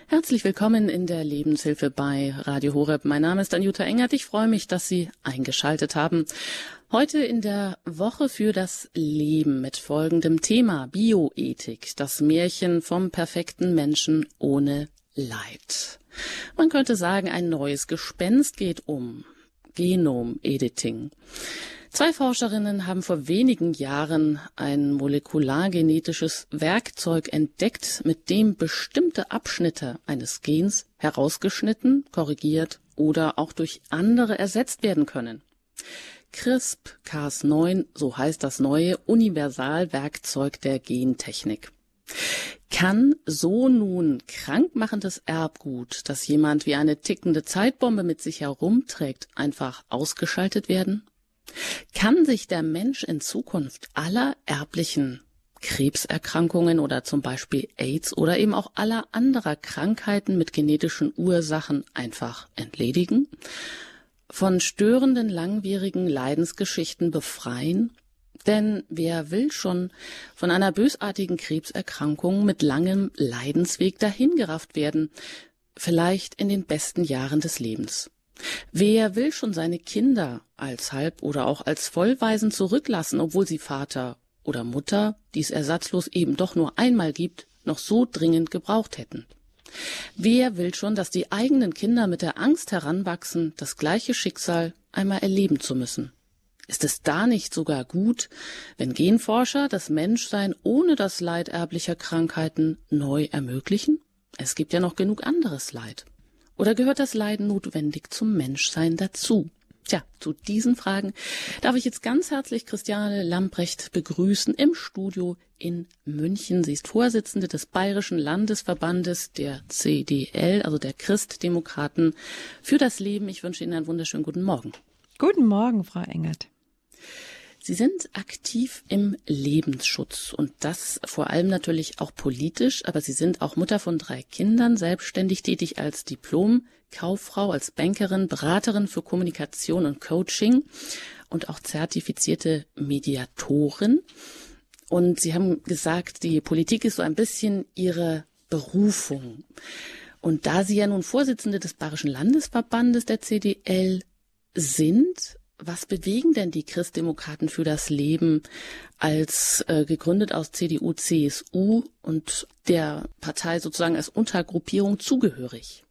Herzlich willkommen in der Lebenshilfe bei Radio Horeb. Mein Name ist Anjuta Engert. Ich freue mich, dass Sie eingeschaltet haben. Heute in der Woche für das Leben mit folgendem Thema: Bioethik, das Märchen vom perfekten Menschen ohne Leid. Man könnte sagen, ein neues Gespenst geht um: Genom-Editing. 2 Forscherinnen haben vor wenigen Jahren ein molekulargenetisches Werkzeug entdeckt, mit dem bestimmte Abschnitte eines Gens herausgeschnitten, korrigiert oder auch durch andere ersetzt werden können. CRISPR-Cas9, so heißt das neue Universalwerkzeug der Gentechnik. Kann so nun krankmachendes Erbgut, das jemand wie eine tickende Zeitbombe mit sich herumträgt, einfach ausgeschaltet werden? Kann sich der Mensch in Zukunft aller erblichen Krebserkrankungen oder zum Beispiel AIDS oder eben auch aller anderer Krankheiten mit genetischen Ursachen einfach entledigen? Von störenden, langwierigen Leidensgeschichten befreien? Denn wer will schon von einer bösartigen Krebserkrankung mit langem Leidensweg dahingerafft werden, vielleicht in den besten Jahren des Lebens? Wer will schon seine Kinder als Halb- oder auch als Vollwaisen zurücklassen, obwohl sie Vater oder Mutter, die es ersatzlos eben doch nur einmal gibt, noch so dringend gebraucht hätten? Wer will schon, dass die eigenen Kinder mit der Angst heranwachsen, das gleiche Schicksal einmal erleben zu müssen? Ist es da nicht sogar gut, wenn Genforscher das Menschsein ohne das Leid erblicher Krankheiten neu ermöglichen? Es gibt ja noch genug anderes Leid. Oder gehört das Leiden notwendig zum Menschsein dazu? Tja, zu diesen Fragen darf ich jetzt ganz herzlich Christiane Lamprecht begrüßen im Studio in München. Sie ist Vorsitzende des Bayerischen Landesverbandes der CDL, also der Christdemokraten für das Leben. Ich wünsche Ihnen einen wunderschönen guten Morgen. Guten Morgen, Frau Engert. Sie sind aktiv im Lebensschutz und das vor allem natürlich auch politisch, aber Sie sind auch Mutter von 3 Kindern, selbstständig tätig als Diplom-Kauffrau, als Bankerin, Beraterin für Kommunikation und Coaching und auch zertifizierte Mediatorin. Und Sie haben gesagt, die Politik ist so ein bisschen Ihre Berufung. Und da Sie ja nun Vorsitzende des Bayerischen Landesverbandes der CDL sind, was bewegen denn die Christdemokraten für das Leben als gegründet aus CDU, CSU und der Partei sozusagen als Untergruppierung zugehörig?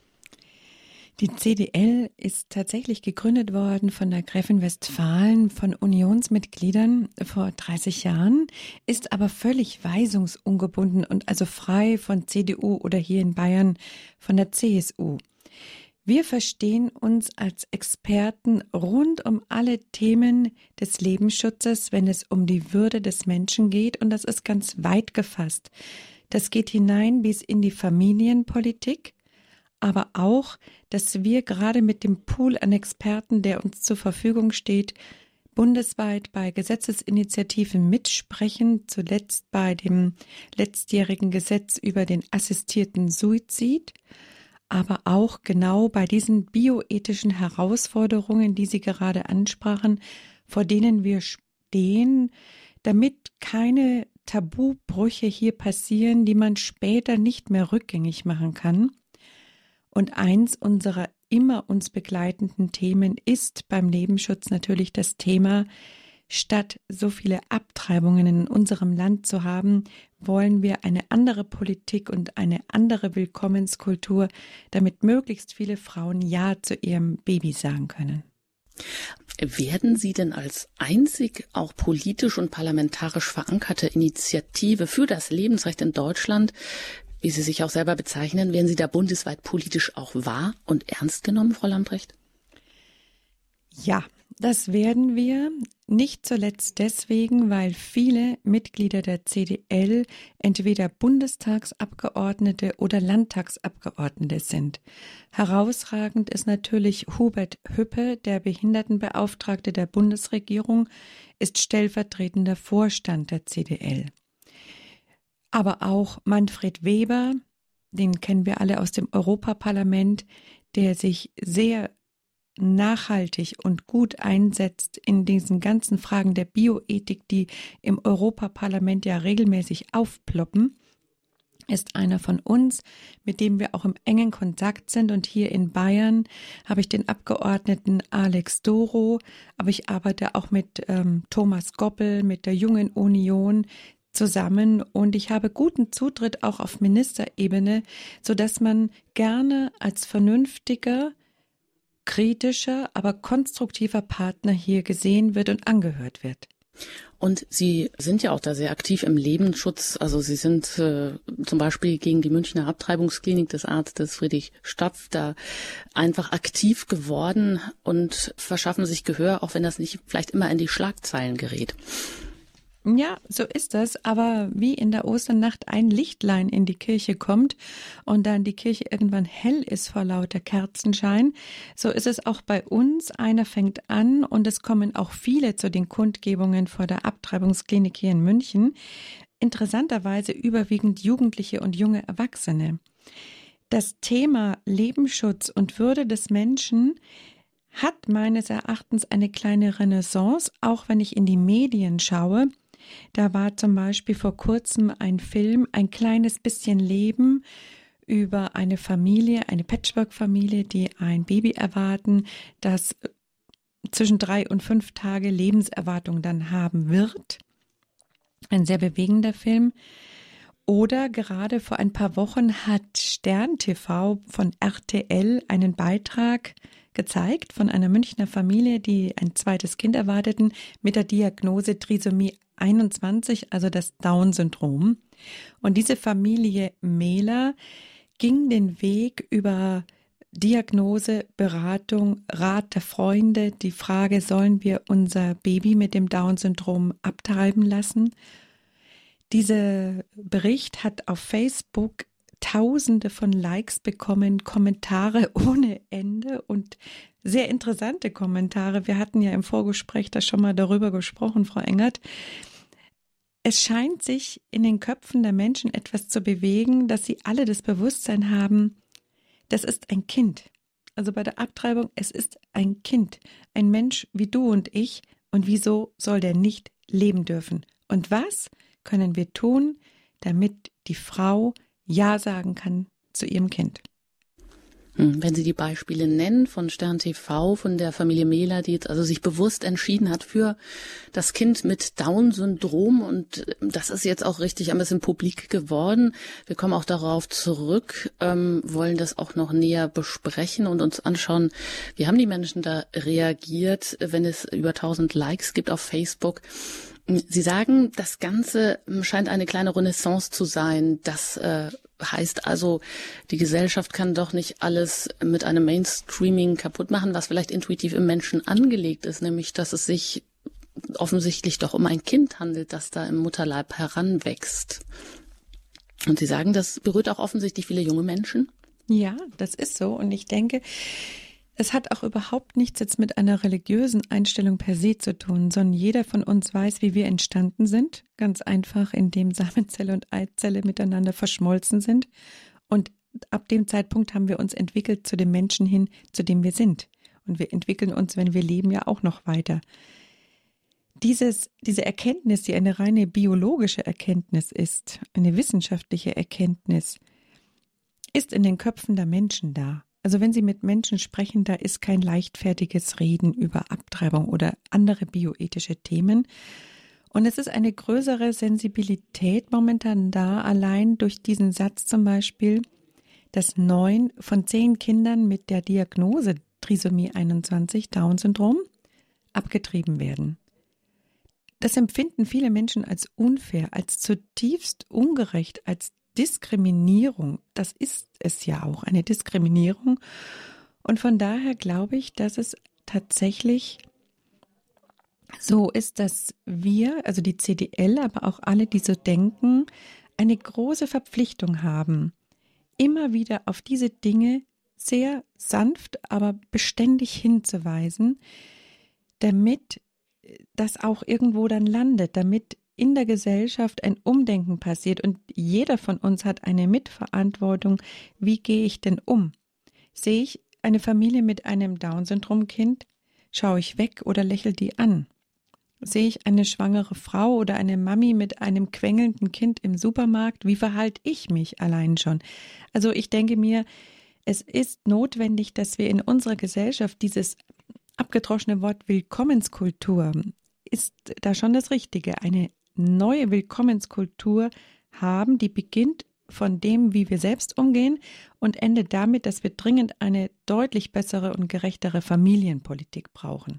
Die CDL ist tatsächlich gegründet worden von der Gräfin Westphalen, von Unionsmitgliedern vor 30 Jahren, ist aber völlig weisungsungebunden und also frei von CDU oder hier in Bayern von der CSU. Wir verstehen uns als Experten rund um alle Themen des Lebensschutzes, wenn es um die Würde des Menschen geht, und das ist ganz weit gefasst. Das geht hinein bis in die Familienpolitik, aber auch, dass wir gerade mit dem Pool an Experten, der uns zur Verfügung steht, bundesweit bei Gesetzesinitiativen mitsprechen, zuletzt bei dem letztjährigen Gesetz über den assistierten Suizid, aber auch genau bei diesen bioethischen Herausforderungen, die Sie gerade ansprachen, vor denen wir stehen, damit keine Tabubrüche hier passieren, die man später nicht mehr rückgängig machen kann. Und eins unserer immer uns begleitenden Themen ist beim Lebensschutz natürlich das Thema: Statt so viele Abtreibungen in unserem Land zu haben, wollen wir eine andere Politik und eine andere Willkommenskultur, damit möglichst viele Frauen Ja zu ihrem Baby sagen können. Werden Sie denn als einzig auch politisch und parlamentarisch verankerte Initiative für das Lebensrecht in Deutschland, wie Sie sich auch selber bezeichnen, werden Sie da bundesweit politisch auch wahr und ernst genommen, Frau Lamprecht? Ja, das werden wir, nicht zuletzt deswegen, weil viele Mitglieder der CDL entweder Bundestagsabgeordnete oder Landtagsabgeordnete sind. Herausragend ist natürlich Hubert Hüppe, der Behindertenbeauftragte der Bundesregierung, ist stellvertretender Vorstand der CDL. Aber auch Manfred Weber, den kennen wir alle aus dem Europaparlament, der sich sehr nachhaltig und gut einsetzt in diesen ganzen Fragen der Bioethik, die im Europaparlament ja regelmäßig aufploppen. ist einer von uns, mit dem wir auch im engen Kontakt sind. Und hier in Bayern habe ich den Abgeordneten Alex Doro, aber ich arbeite auch mit Thomas Goppel, mit der Jungen Union zusammen. Und ich habe guten Zutritt auch auf Ministerebene, sodass man gerne als vernünftiger, kritischer, aber konstruktiver Partner hier gesehen wird und angehört wird. Und Sie sind ja auch da sehr aktiv im Lebensschutz. Also Sie sind zum Beispiel gegen die Münchner Abtreibungsklinik des Arztes Friedrich Stapf da einfach aktiv geworden und verschaffen sich Gehör, auch wenn das nicht vielleicht immer in die Schlagzeilen gerät. Ja, so ist das, aber wie in der Osternacht ein Lichtlein in die Kirche kommt und dann die Kirche irgendwann hell ist vor lauter Kerzenschein, so ist es auch bei uns. Einer fängt an und es kommen auch viele zu den Kundgebungen vor der Abtreibungsklinik hier in München. Interessanterweise überwiegend Jugendliche und junge Erwachsene. Das Thema Lebensschutz und Würde des Menschen hat meines Erachtens eine kleine Renaissance, auch wenn ich in die Medien schaue. Da war zum Beispiel vor kurzem ein Film, ein kleines bisschen Leben, über eine Familie, eine Patchwork-Familie, die ein Baby erwarten, das zwischen 3 und 5 Tage Lebenserwartung dann haben wird. Ein sehr bewegender Film. Oder gerade vor ein paar Wochen hat Stern TV von RTL einen Beitrag gezeigt von einer Münchner Familie, die ein zweites Kind erwarteten, mit der Diagnose Trisomie 21, also das Down-Syndrom. Und diese Familie Mähler ging den Weg über Diagnose, Beratung, Rat der Freunde, die Frage, sollen wir unser Baby mit dem Down-Syndrom abtreiben lassen? Dieser Bericht hat auf Facebook Tausende von Likes bekommen, Kommentare ohne Ende und sehr interessante Kommentare. Wir hatten ja im Vorgespräch da schon mal darüber gesprochen, Frau Engert. Es scheint sich in den Köpfen der Menschen etwas zu bewegen, dass sie alle das Bewusstsein haben, das ist ein Kind. Also bei der Abtreibung, es ist ein Kind, ein Mensch wie du und ich. Und wieso soll der nicht leben dürfen? Und was können wir tun, damit die Frau Ja sagen kann zu ihrem Kind? Wenn Sie die Beispiele nennen von Stern TV, von der Familie Mähler, die jetzt also sich bewusst entschieden hat für das Kind mit Down-Syndrom, und das ist jetzt auch richtig ein bisschen publik geworden. Wir kommen auch darauf zurück, wollen das auch noch näher besprechen und uns anschauen, wie haben die Menschen da reagiert, wenn es über 1000 Likes gibt auf Facebook. Sie sagen, das Ganze scheint eine kleine Renaissance zu sein. Das heißt also, die Gesellschaft kann doch nicht alles mit einem Mainstreaming kaputt machen, was vielleicht intuitiv im Menschen angelegt ist, nämlich dass es sich offensichtlich doch um ein Kind handelt, das da im Mutterleib heranwächst. Und Sie sagen, das berührt auch offensichtlich viele junge Menschen? Ja, das ist so. Und ich denke, es hat auch überhaupt nichts jetzt mit einer religiösen Einstellung per se zu tun, sondern jeder von uns weiß, wie wir entstanden sind. Ganz einfach, indem Samenzelle und Eizelle miteinander verschmolzen sind. Und ab dem Zeitpunkt haben wir uns entwickelt zu dem Menschen hin, zu dem wir sind. Und wir entwickeln uns, wenn wir leben, ja auch noch weiter. Diese Erkenntnis, die eine reine biologische Erkenntnis ist, eine wissenschaftliche Erkenntnis, ist in den Köpfen der Menschen da. Also wenn Sie mit Menschen sprechen, da ist kein leichtfertiges Reden über Abtreibung oder andere bioethische Themen. Und es ist eine größere Sensibilität momentan da, allein durch diesen Satz zum Beispiel, dass 9 von 10 Kindern mit der Diagnose Trisomie 21, Down-Syndrom, abgetrieben werden. Das empfinden viele Menschen als unfair, als zutiefst ungerecht, als Diskriminierung. Das ist es ja auch, eine Diskriminierung. Und von daher glaube ich, dass es tatsächlich so ist, dass wir, also die CDL, aber auch alle, die so denken, eine große Verpflichtung haben, immer wieder auf diese Dinge sehr sanft, aber beständig hinzuweisen, damit das auch irgendwo dann landet, damit in der Gesellschaft ein Umdenken passiert. Und jeder von uns hat eine Mitverantwortung. Wie gehe ich denn um? Sehe ich eine Familie mit einem Down-Syndrom-Kind, schaue ich weg oder lächle die an? Sehe ich eine schwangere Frau oder eine Mami mit einem quengelnden Kind im Supermarkt, wie verhalte ich mich allein schon? Also ich denke mir, es ist notwendig, dass wir in unserer Gesellschaft dieses abgedroschene Wort Willkommenskultur ist da schon das Richtige, eine neue Willkommenskultur haben, die beginnt von dem, wie wir selbst umgehen und endet damit, dass wir dringend eine deutlich bessere und gerechtere Familienpolitik brauchen.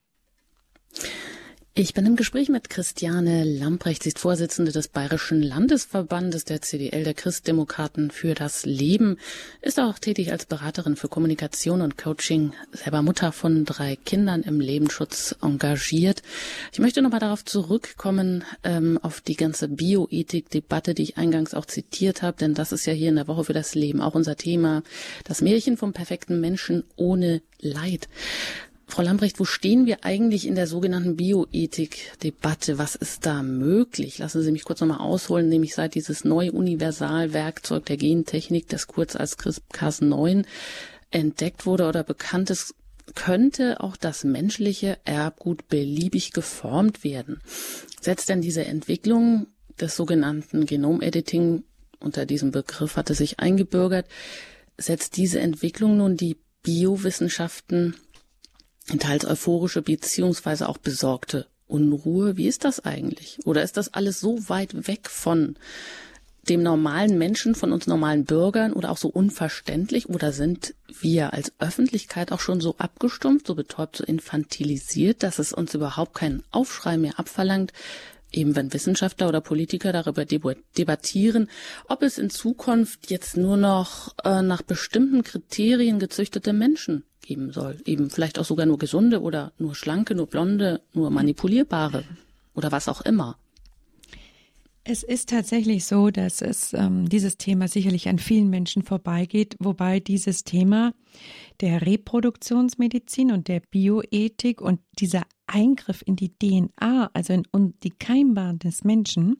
Ich bin im Gespräch mit Christiane Lamprecht. Sie ist Vorsitzende des Bayerischen Landesverbandes der CDL, der Christdemokraten für das Leben, ist auch tätig als Beraterin für Kommunikation und Coaching, selber Mutter von 3 Kindern, im Lebensschutz engagiert. Ich möchte nochmal darauf zurückkommen, auf die ganze Bioethik-Debatte, die ich eingangs auch zitiert habe, denn das ist ja hier in der Woche für das Leben auch unser Thema, das Märchen vom perfekten Menschen ohne Leid. Frau Lamprecht, wo stehen wir eigentlich in der sogenannten Bioethik-Debatte? Was ist da möglich? Lassen Sie mich kurz nochmal ausholen, nämlich seit dieses neue Universalwerkzeug der Gentechnik, das kurz als CRISPR-Cas9 entdeckt wurde oder bekannt ist, könnte auch das menschliche Erbgut beliebig geformt werden. Setzt denn diese Entwicklung des sogenannten Genomediting, unter diesem Begriff hatte sich eingebürgert, setzt diese Entwicklung nun die Biowissenschaften in teils euphorische beziehungsweise auch besorgte Unruhe? Wie ist das eigentlich? Oder ist das alles so weit weg von dem normalen Menschen, von uns normalen Bürgern oder auch so unverständlich? Oder sind wir als Öffentlichkeit auch schon so abgestumpft, so betäubt, so infantilisiert, dass es uns überhaupt keinen Aufschrei mehr abverlangt, eben wenn Wissenschaftler oder Politiker darüber debattieren, ob es in Zukunft jetzt nur noch nach bestimmten Kriterien gezüchtete Menschen geben soll. Eben vielleicht auch sogar nur gesunde oder nur schlanke, nur blonde, nur manipulierbare oder was auch immer. Es ist tatsächlich so, dass es dieses Thema sicherlich an vielen Menschen vorbeigeht, wobei dieses Thema der Reproduktionsmedizin und der Bioethik und dieser Eingriff in die DNA, also in die Keimbahn des Menschen,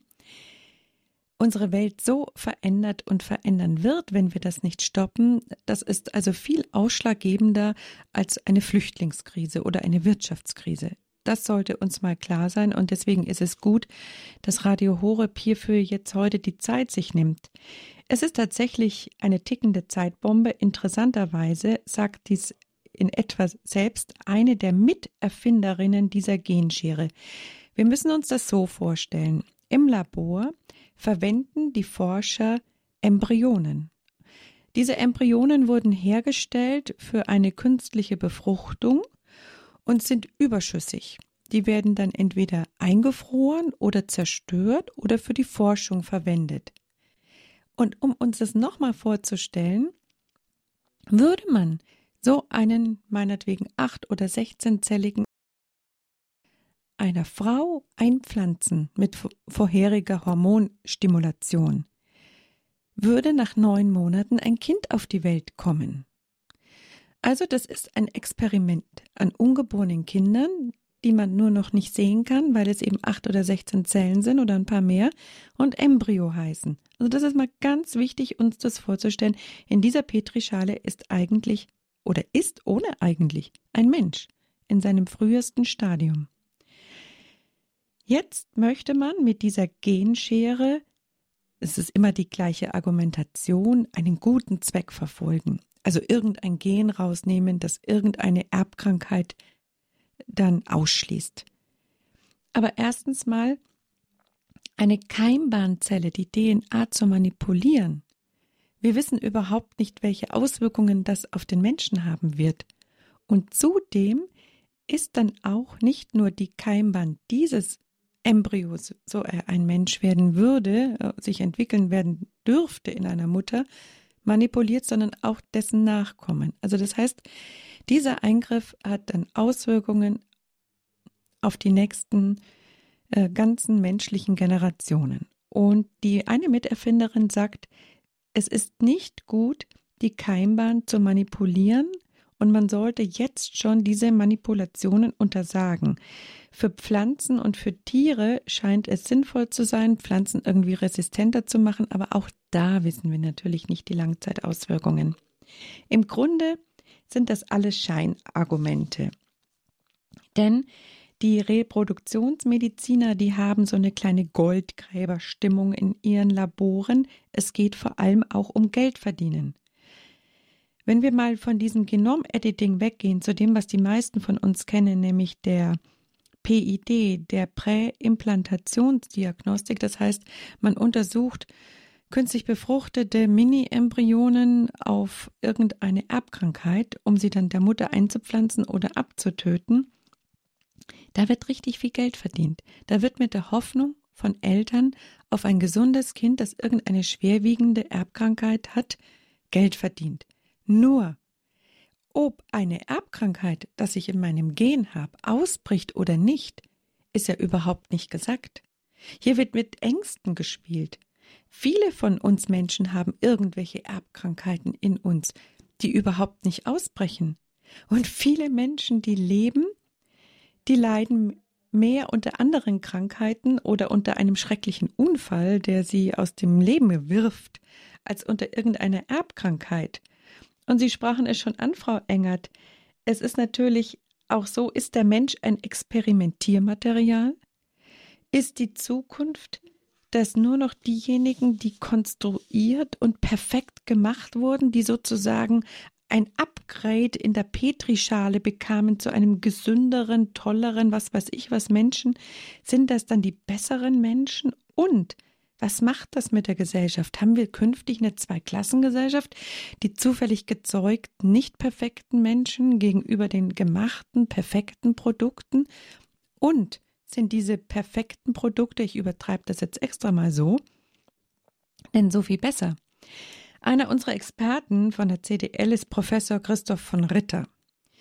unsere Welt so verändert und verändern wird, wenn wir das nicht stoppen. Das ist also viel ausschlaggebender als eine Flüchtlingskrise oder eine Wirtschaftskrise. Das sollte uns mal klar sein und deswegen ist es gut, dass Radio Horeb hierfür jetzt heute die Zeit sich nimmt. Es ist tatsächlich eine tickende Zeitbombe. Interessanterweise sagt dies in etwa selbst eine der Miterfinderinnen dieser Genschere. Wir müssen uns das so vorstellen. Im Labor verwenden die Forscher Embryonen. Diese Embryonen wurden hergestellt für eine künstliche Befruchtung und sind überschüssig. Die werden dann entweder eingefroren oder zerstört oder für die Forschung verwendet. Und um uns das nochmal vorzustellen, würde man so einen meinetwegen 8- oder 16-zelligen einer Frau einpflanzen mit vorheriger Hormonstimulation, würde nach 9 Monaten ein Kind auf die Welt kommen. Also das ist ein Experiment an ungeborenen Kindern, die man nur noch nicht sehen kann, weil es eben 8 oder 16 Zellen sind oder ein paar mehr und Embryo heißen. Also das ist mal ganz wichtig, uns das vorzustellen. In dieser Petrischale ist eigentlich oder ist ohne eigentlich ein Mensch in seinem frühesten Stadium. Jetzt möchte man mit dieser Genschere, es ist immer die gleiche Argumentation, einen guten Zweck verfolgen. Also irgendein Gen rausnehmen, das irgendeine Erbkrankheit dann ausschließt. Aber erstens mal, eine Keimbahnzelle, die DNA zu manipulieren. Wir wissen überhaupt nicht, welche Auswirkungen das auf den Menschen haben wird. Und zudem ist dann auch nicht nur die Keimbahn dieses Embryos, so er ein Mensch werden würde, sich entwickeln werden dürfte in einer Mutter, manipuliert, sondern auch dessen Nachkommen. Also das heißt, dieser Eingriff hat dann Auswirkungen auf die nächsten ganzen menschlichen Generationen. Und die eine Miterfinderin sagt, es ist nicht gut, die Keimbahn zu manipulieren und man sollte jetzt schon diese Manipulationen untersagen. Für Pflanzen und für Tiere scheint es sinnvoll zu sein, Pflanzen irgendwie resistenter zu machen, aber auch da wissen wir natürlich nicht die Langzeitauswirkungen. Im Grunde sind das alles Scheinargumente. Denn Die Reproduktionsmediziner, die haben so eine kleine Goldgräberstimmung in ihren Laboren. Es geht vor allem auch um Geld verdienen. Wenn wir mal von diesem Genom-Editing weggehen, zu dem, was die meisten von uns kennen, nämlich der PID, der Präimplantationsdiagnostik, das heißt, man untersucht künstlich befruchtete Mini-Embryonen auf irgendeine Erbkrankheit, um sie dann der Mutter einzupflanzen oder abzutöten. Da wird richtig viel Geld verdient. Da wird mit der Hoffnung von Eltern auf ein gesundes Kind, das irgendeine schwerwiegende Erbkrankheit hat, Geld verdient. Nur, ob eine Erbkrankheit, das ich in meinem Gen habe, ausbricht oder nicht, ist ja überhaupt nicht gesagt. Hier wird mit Ängsten gespielt. Viele von uns Menschen haben irgendwelche Erbkrankheiten in uns, die überhaupt nicht ausbrechen. Und viele Menschen, die leben, die leiden mehr unter anderen Krankheiten oder unter einem schrecklichen Unfall, der sie aus dem Leben wirft, als unter irgendeiner Erbkrankheit. Und Sie sprachen es schon an, Frau Engert. Es ist natürlich auch so, ist der Mensch ein Experimentiermaterial? Ist die Zukunft, dass nur noch diejenigen, die konstruiert und perfekt gemacht wurden, die sozusagen ein Upgrade in der Petrischale bekamen zu einem gesünderen, tolleren, was weiß ich was Menschen, sind das dann die besseren Menschen? Und was macht das mit der Gesellschaft? Haben wir künftig eine Zweiklassengesellschaft, die zufällig gezeugt nicht perfekten Menschen gegenüber den gemachten, perfekten Produkten? Und sind diese perfekten Produkte, ich übertreibe das jetzt extra mal so, denn so viel besser? Einer unserer Experten von der CDL ist Professor Christoph von Ritter.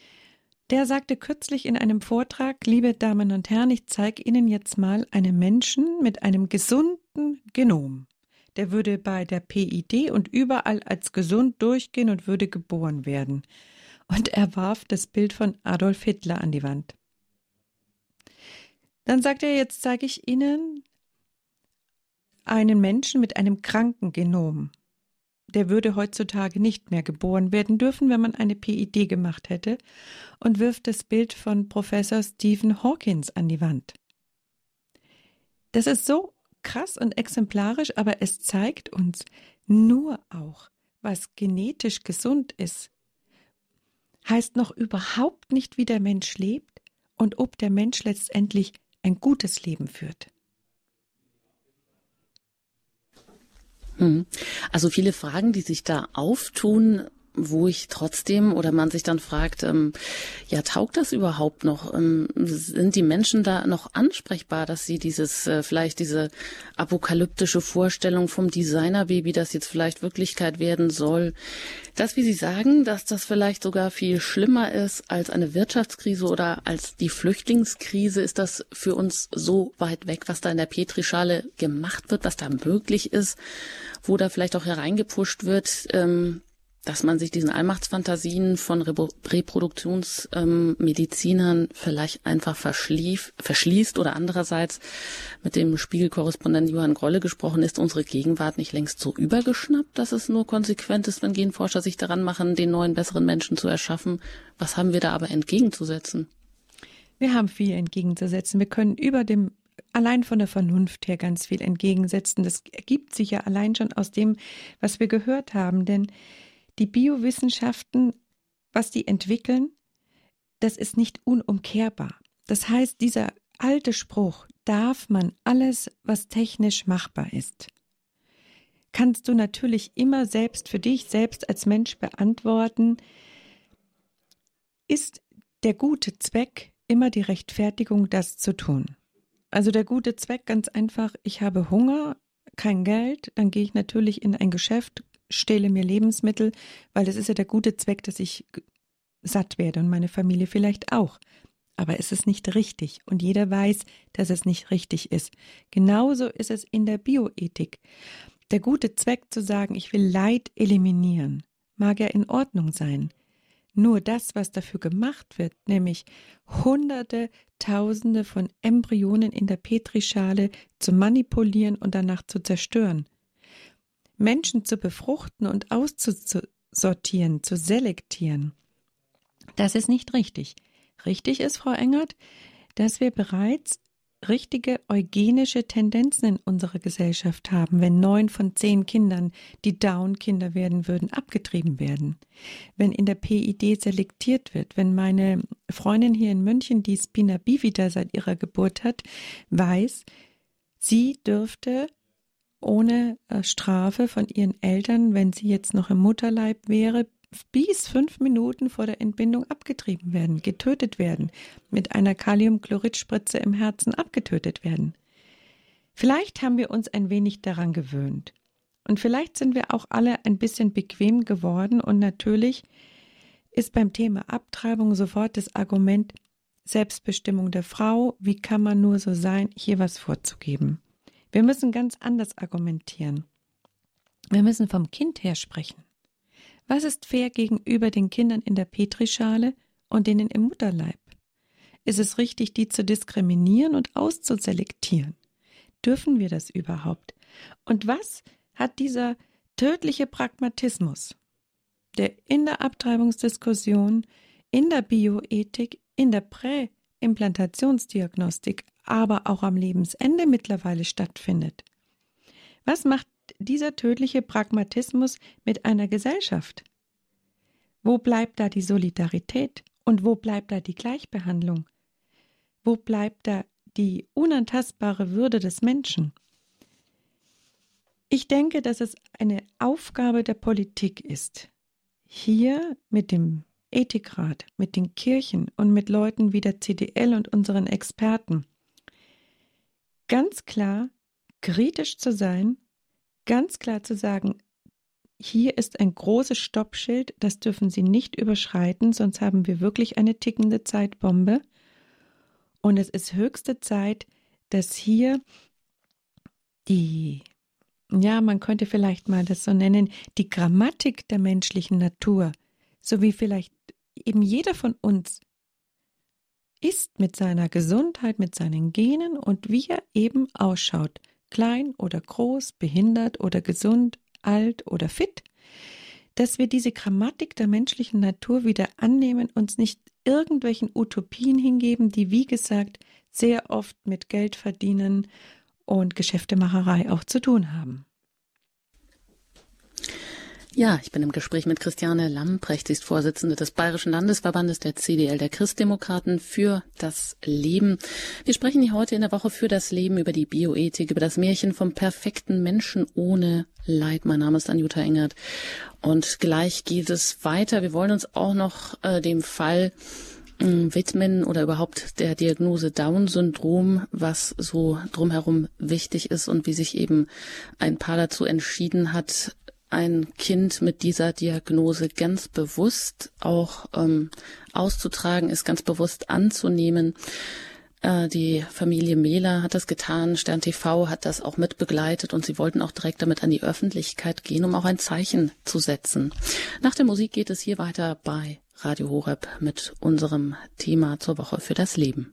Der sagte kürzlich in einem Vortrag, liebe Damen und Herren, ich zeige Ihnen jetzt mal einen Menschen mit einem gesunden Genom. Der würde bei der PID und überall als gesund durchgehen und würde geboren werden. Und er warf das Bild von Adolf Hitler an die Wand. Dann sagt er, jetzt zeige ich Ihnen einen Menschen mit einem kranken Genom. Der würde heutzutage nicht mehr geboren werden dürfen, wenn man eine PID gemacht hätte, und wirft das Bild von Professor Stephen Hawkins an die Wand. Das ist so krass und exemplarisch, aber es zeigt uns nur auch, was genetisch gesund ist, heißt noch überhaupt nicht, wie der Mensch lebt und ob der Mensch letztendlich ein gutes Leben führt. Also viele Fragen, die sich da auftun, wo ich trotzdem oder man sich dann fragt, ja, taugt das überhaupt noch? Sind die Menschen da noch ansprechbar, dass sie vielleicht diese apokalyptische Vorstellung vom Designerbaby, das jetzt vielleicht Wirklichkeit werden soll, dass, wie Sie sagen, dass das vielleicht sogar viel schlimmer ist als eine Wirtschaftskrise oder als die Flüchtlingskrise? Ist das für uns so weit weg, was da in der Petrischale gemacht wird, was da möglich ist, wo da vielleicht auch hereingepusht wird, dass man sich diesen Allmachtsfantasien von Reproduktionsmedizinern vielleicht einfach verschließt oder andererseits mit dem Spiegelkorrespondenten Johann Grolle gesprochen, ist unsere Gegenwart nicht längst so übergeschnappt, dass es nur konsequent ist, wenn Genforscher sich daran machen, den neuen, besseren Menschen zu erschaffen. Was haben wir da aber entgegenzusetzen? Wir haben viel entgegenzusetzen. Wir können allein von der Vernunft her ganz viel entgegensetzen. Das ergibt sich ja allein schon aus dem, was wir gehört haben, denn die Biowissenschaften, was die entwickeln, das ist nicht unumkehrbar. Das heißt, dieser alte Spruch, darf man alles, was technisch machbar ist, kannst du natürlich immer selbst für dich selbst als Mensch beantworten, ist der gute Zweck immer die Rechtfertigung, das zu tun. Also der gute Zweck ganz einfach, ich habe Hunger, kein Geld, dann gehe ich natürlich in ein Geschäft, stehle mir Lebensmittel, weil das ist ja der gute Zweck, dass ich satt werde und meine Familie vielleicht auch. Aber es ist nicht richtig und jeder weiß, dass es nicht richtig ist. Genauso ist es in der Bioethik. Der gute Zweck zu sagen, ich will Leid eliminieren, mag ja in Ordnung sein. Nur das, was dafür gemacht wird, nämlich Hunderte, Tausende von Embryonen in der Petrischale zu manipulieren und danach zu zerstören, Menschen zu befruchten und auszusortieren, zu selektieren, das ist nicht richtig. Richtig ist, Frau Engert, dass wir bereits richtige eugenische Tendenzen in unserer Gesellschaft haben, wenn 9 von 10 Kindern, die Down-Kinder werden würden, abgetrieben werden. Wenn in der PID selektiert wird, wenn meine Freundin hier in München, die Spina bifida seit ihrer Geburt hat, weiß, sie dürfte ohne Strafe von ihren Eltern, wenn sie jetzt noch im Mutterleib wäre, bis 5 Minuten vor der Entbindung abgetrieben werden, getötet werden, mit einer Kaliumchloridspritze im Herzen abgetötet werden. Vielleicht haben wir uns ein wenig daran gewöhnt. Und vielleicht sind wir auch alle ein bisschen bequem geworden. Und natürlich ist beim Thema Abtreibung sofort das Argument Selbstbestimmung der Frau, wie kann man nur so sein, hier was vorzugeben. Wir müssen ganz anders argumentieren. Wir müssen vom Kind her sprechen. Was ist fair gegenüber den Kindern in der Petrischale und denen im Mutterleib? Ist es richtig, die zu diskriminieren und auszuselektieren? Dürfen wir das überhaupt? Und was hat dieser tödliche Pragmatismus, der in der Abtreibungsdiskussion, in der Bioethik, in der Präimplantationsdiagnostik, aber auch am Lebensende mittlerweile stattfindet? Was macht dieser tödliche Pragmatismus mit einer Gesellschaft? Wo bleibt da die Solidarität und wo bleibt da die Gleichbehandlung? Wo bleibt da die unantastbare Würde des Menschen? Ich denke, dass es eine Aufgabe der Politik ist, hier mit dem Ethikrat, mit den Kirchen und mit Leuten wie der CDL und unseren Experten ganz klar kritisch zu sein, ganz klar zu sagen, hier ist ein großes Stoppschild, das dürfen Sie nicht überschreiten, sonst haben wir wirklich eine tickende Zeitbombe. Und es ist höchste Zeit, dass hier man könnte vielleicht mal das so nennen, die Grammatik der menschlichen Natur, so wie vielleicht eben jeder von uns ist mit seiner Gesundheit, mit seinen Genen und wie er eben ausschaut, klein oder groß, behindert oder gesund, alt oder fit, dass wir diese Grammatik der menschlichen Natur wieder annehmen, uns nicht irgendwelchen Utopien hingeben, die, wie gesagt, sehr oft mit Geldverdienen und Geschäftemacherei auch zu tun haben. Ja, ich bin im Gespräch mit Christiane Lamprecht, sie ist Vorsitzende des Bayerischen Landesverbandes der CDL, der Christdemokraten für das Leben. Wir sprechen hier heute in der Woche für das Leben über die Bioethik, über das Märchen vom perfekten Menschen ohne Leid. Mein Name ist Anjuta Engert und gleich geht es weiter. Wir wollen uns auch noch dem Fall widmen oder überhaupt der Diagnose Down-Syndrom, was so drumherum wichtig ist und wie sich eben ein Paar dazu entschieden hat, ein Kind mit dieser Diagnose ganz bewusst auch auszutragen, ist ganz bewusst anzunehmen. Die Familie Mehler hat das getan, Stern TV hat das auch mitbegleitet und sie wollten auch direkt damit an die Öffentlichkeit gehen, um auch ein Zeichen zu setzen. Nach der Musik geht es hier weiter bei Radio Horeb mit unserem Thema zur Woche für das Leben.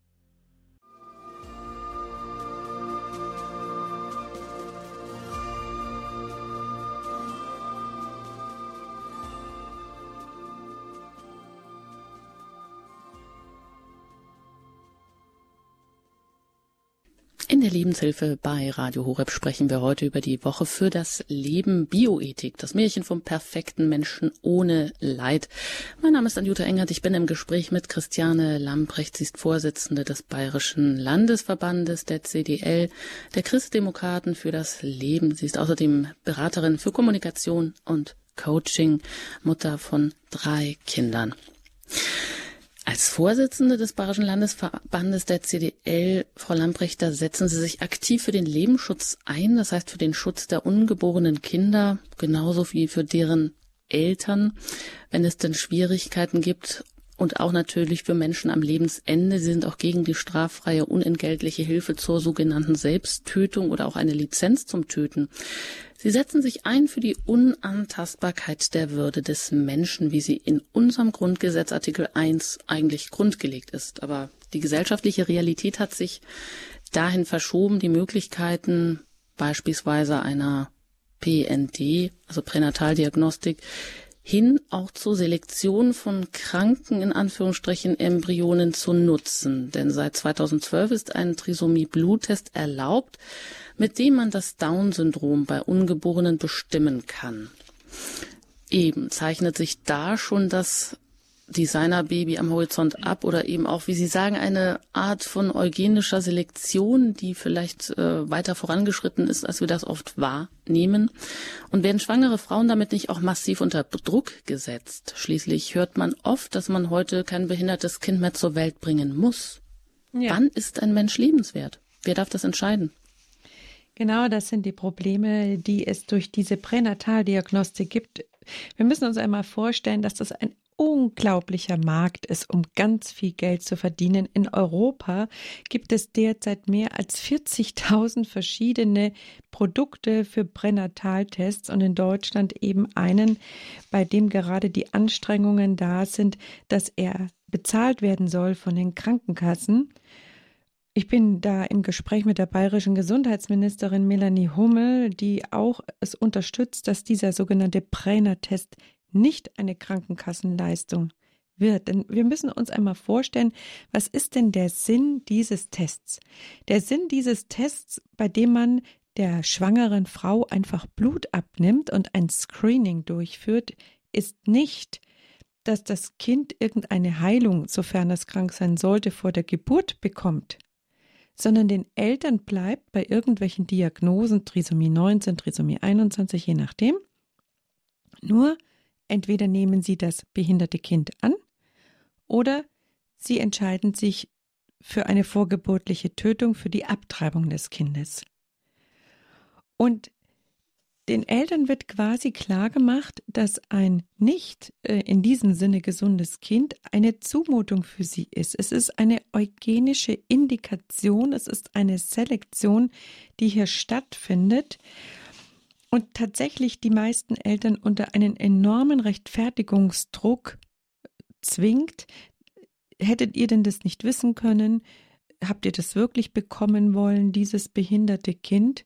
In der Lebenshilfe bei Radio Horeb sprechen wir heute über die Woche für das Leben, Bioethik, das Märchen vom perfekten Menschen ohne Leid. Mein Name ist Anjuta Engert, ich bin im Gespräch mit Christiane Lamprecht, sie ist Vorsitzende des Bayerischen Landesverbandes der CDL, der Christdemokraten für das Leben. Sie ist außerdem Beraterin für Kommunikation und Coaching, Mutter von 3 Kindern. Als Vorsitzende des Bayerischen Landesverbandes der CDL, Frau Lamprecht, da setzen Sie sich aktiv für den Lebensschutz ein, das heißt für den Schutz der ungeborenen Kinder, genauso wie für deren Eltern, wenn es denn Schwierigkeiten gibt und auch natürlich für Menschen am Lebensende. Sie sind auch gegen die straffreie, unentgeltliche Hilfe zur sogenannten Selbsttötung oder auch eine Lizenz zum Töten. Sie setzen sich ein für die Unantastbarkeit der Würde des Menschen, wie sie in unserem Grundgesetz Artikel 1 eigentlich grundgelegt ist. Aber die gesellschaftliche Realität hat sich dahin verschoben, die Möglichkeiten beispielsweise einer PND, also Pränataldiagnostik, hin auch zur Selektion von kranken, in Anführungsstrichen, Embryonen zu nutzen. Denn seit 2012 ist ein Trisomie-Bluttest erlaubt, mit dem man das Down-Syndrom bei Ungeborenen bestimmen kann. Eben zeichnet sich da schon das Designerbaby am Horizont ab oder eben auch, wie Sie sagen, eine Art von eugenischer Selektion, die vielleicht weiter vorangeschritten ist, als wir das oft wahrnehmen. Und werden schwangere Frauen damit nicht auch massiv unter Druck gesetzt? Schließlich hört man oft, dass man heute kein behindertes Kind mehr zur Welt bringen muss. Ja. Wann ist ein Mensch lebenswert? Wer darf das entscheiden? Genau, das sind die Probleme, die es durch diese Pränataldiagnostik gibt. Wir müssen uns einmal vorstellen, dass das ein unglaublicher Markt ist, um ganz viel Geld zu verdienen. In Europa gibt es derzeit mehr als 40.000 verschiedene Produkte für Pränataltests und in Deutschland eben einen, bei dem gerade die Anstrengungen da sind, dass er bezahlt werden soll von den Krankenkassen. Ich bin da im Gespräch mit der bayerischen Gesundheitsministerin Melanie Hummel, die auch es unterstützt, dass dieser sogenannte Pränatest nicht eine Krankenkassenleistung wird. Denn wir müssen uns einmal vorstellen, was ist denn der Sinn dieses Tests? Der Sinn dieses Tests, bei dem man der schwangeren Frau einfach Blut abnimmt und ein Screening durchführt, ist nicht, dass das Kind irgendeine Heilung, sofern es krank sein sollte, vor der Geburt bekommt, sondern den Eltern bleibt bei irgendwelchen Diagnosen, Trisomie 19, Trisomie 21, je nachdem, nur entweder nehmen sie das behinderte Kind an oder sie entscheiden sich für eine vorgeburtliche Tötung, für die Abtreibung des Kindes. Und den Eltern wird quasi klargemacht, dass ein nicht in diesem Sinne gesundes Kind eine Zumutung für sie ist. Es ist eine eugenische Indikation, es ist eine Selektion, die hier stattfindet. Und tatsächlich die meisten Eltern unter einen enormen Rechtfertigungsdruck zwingt. Hättet ihr denn das nicht wissen können? Habt ihr das wirklich bekommen wollen, dieses behinderte Kind?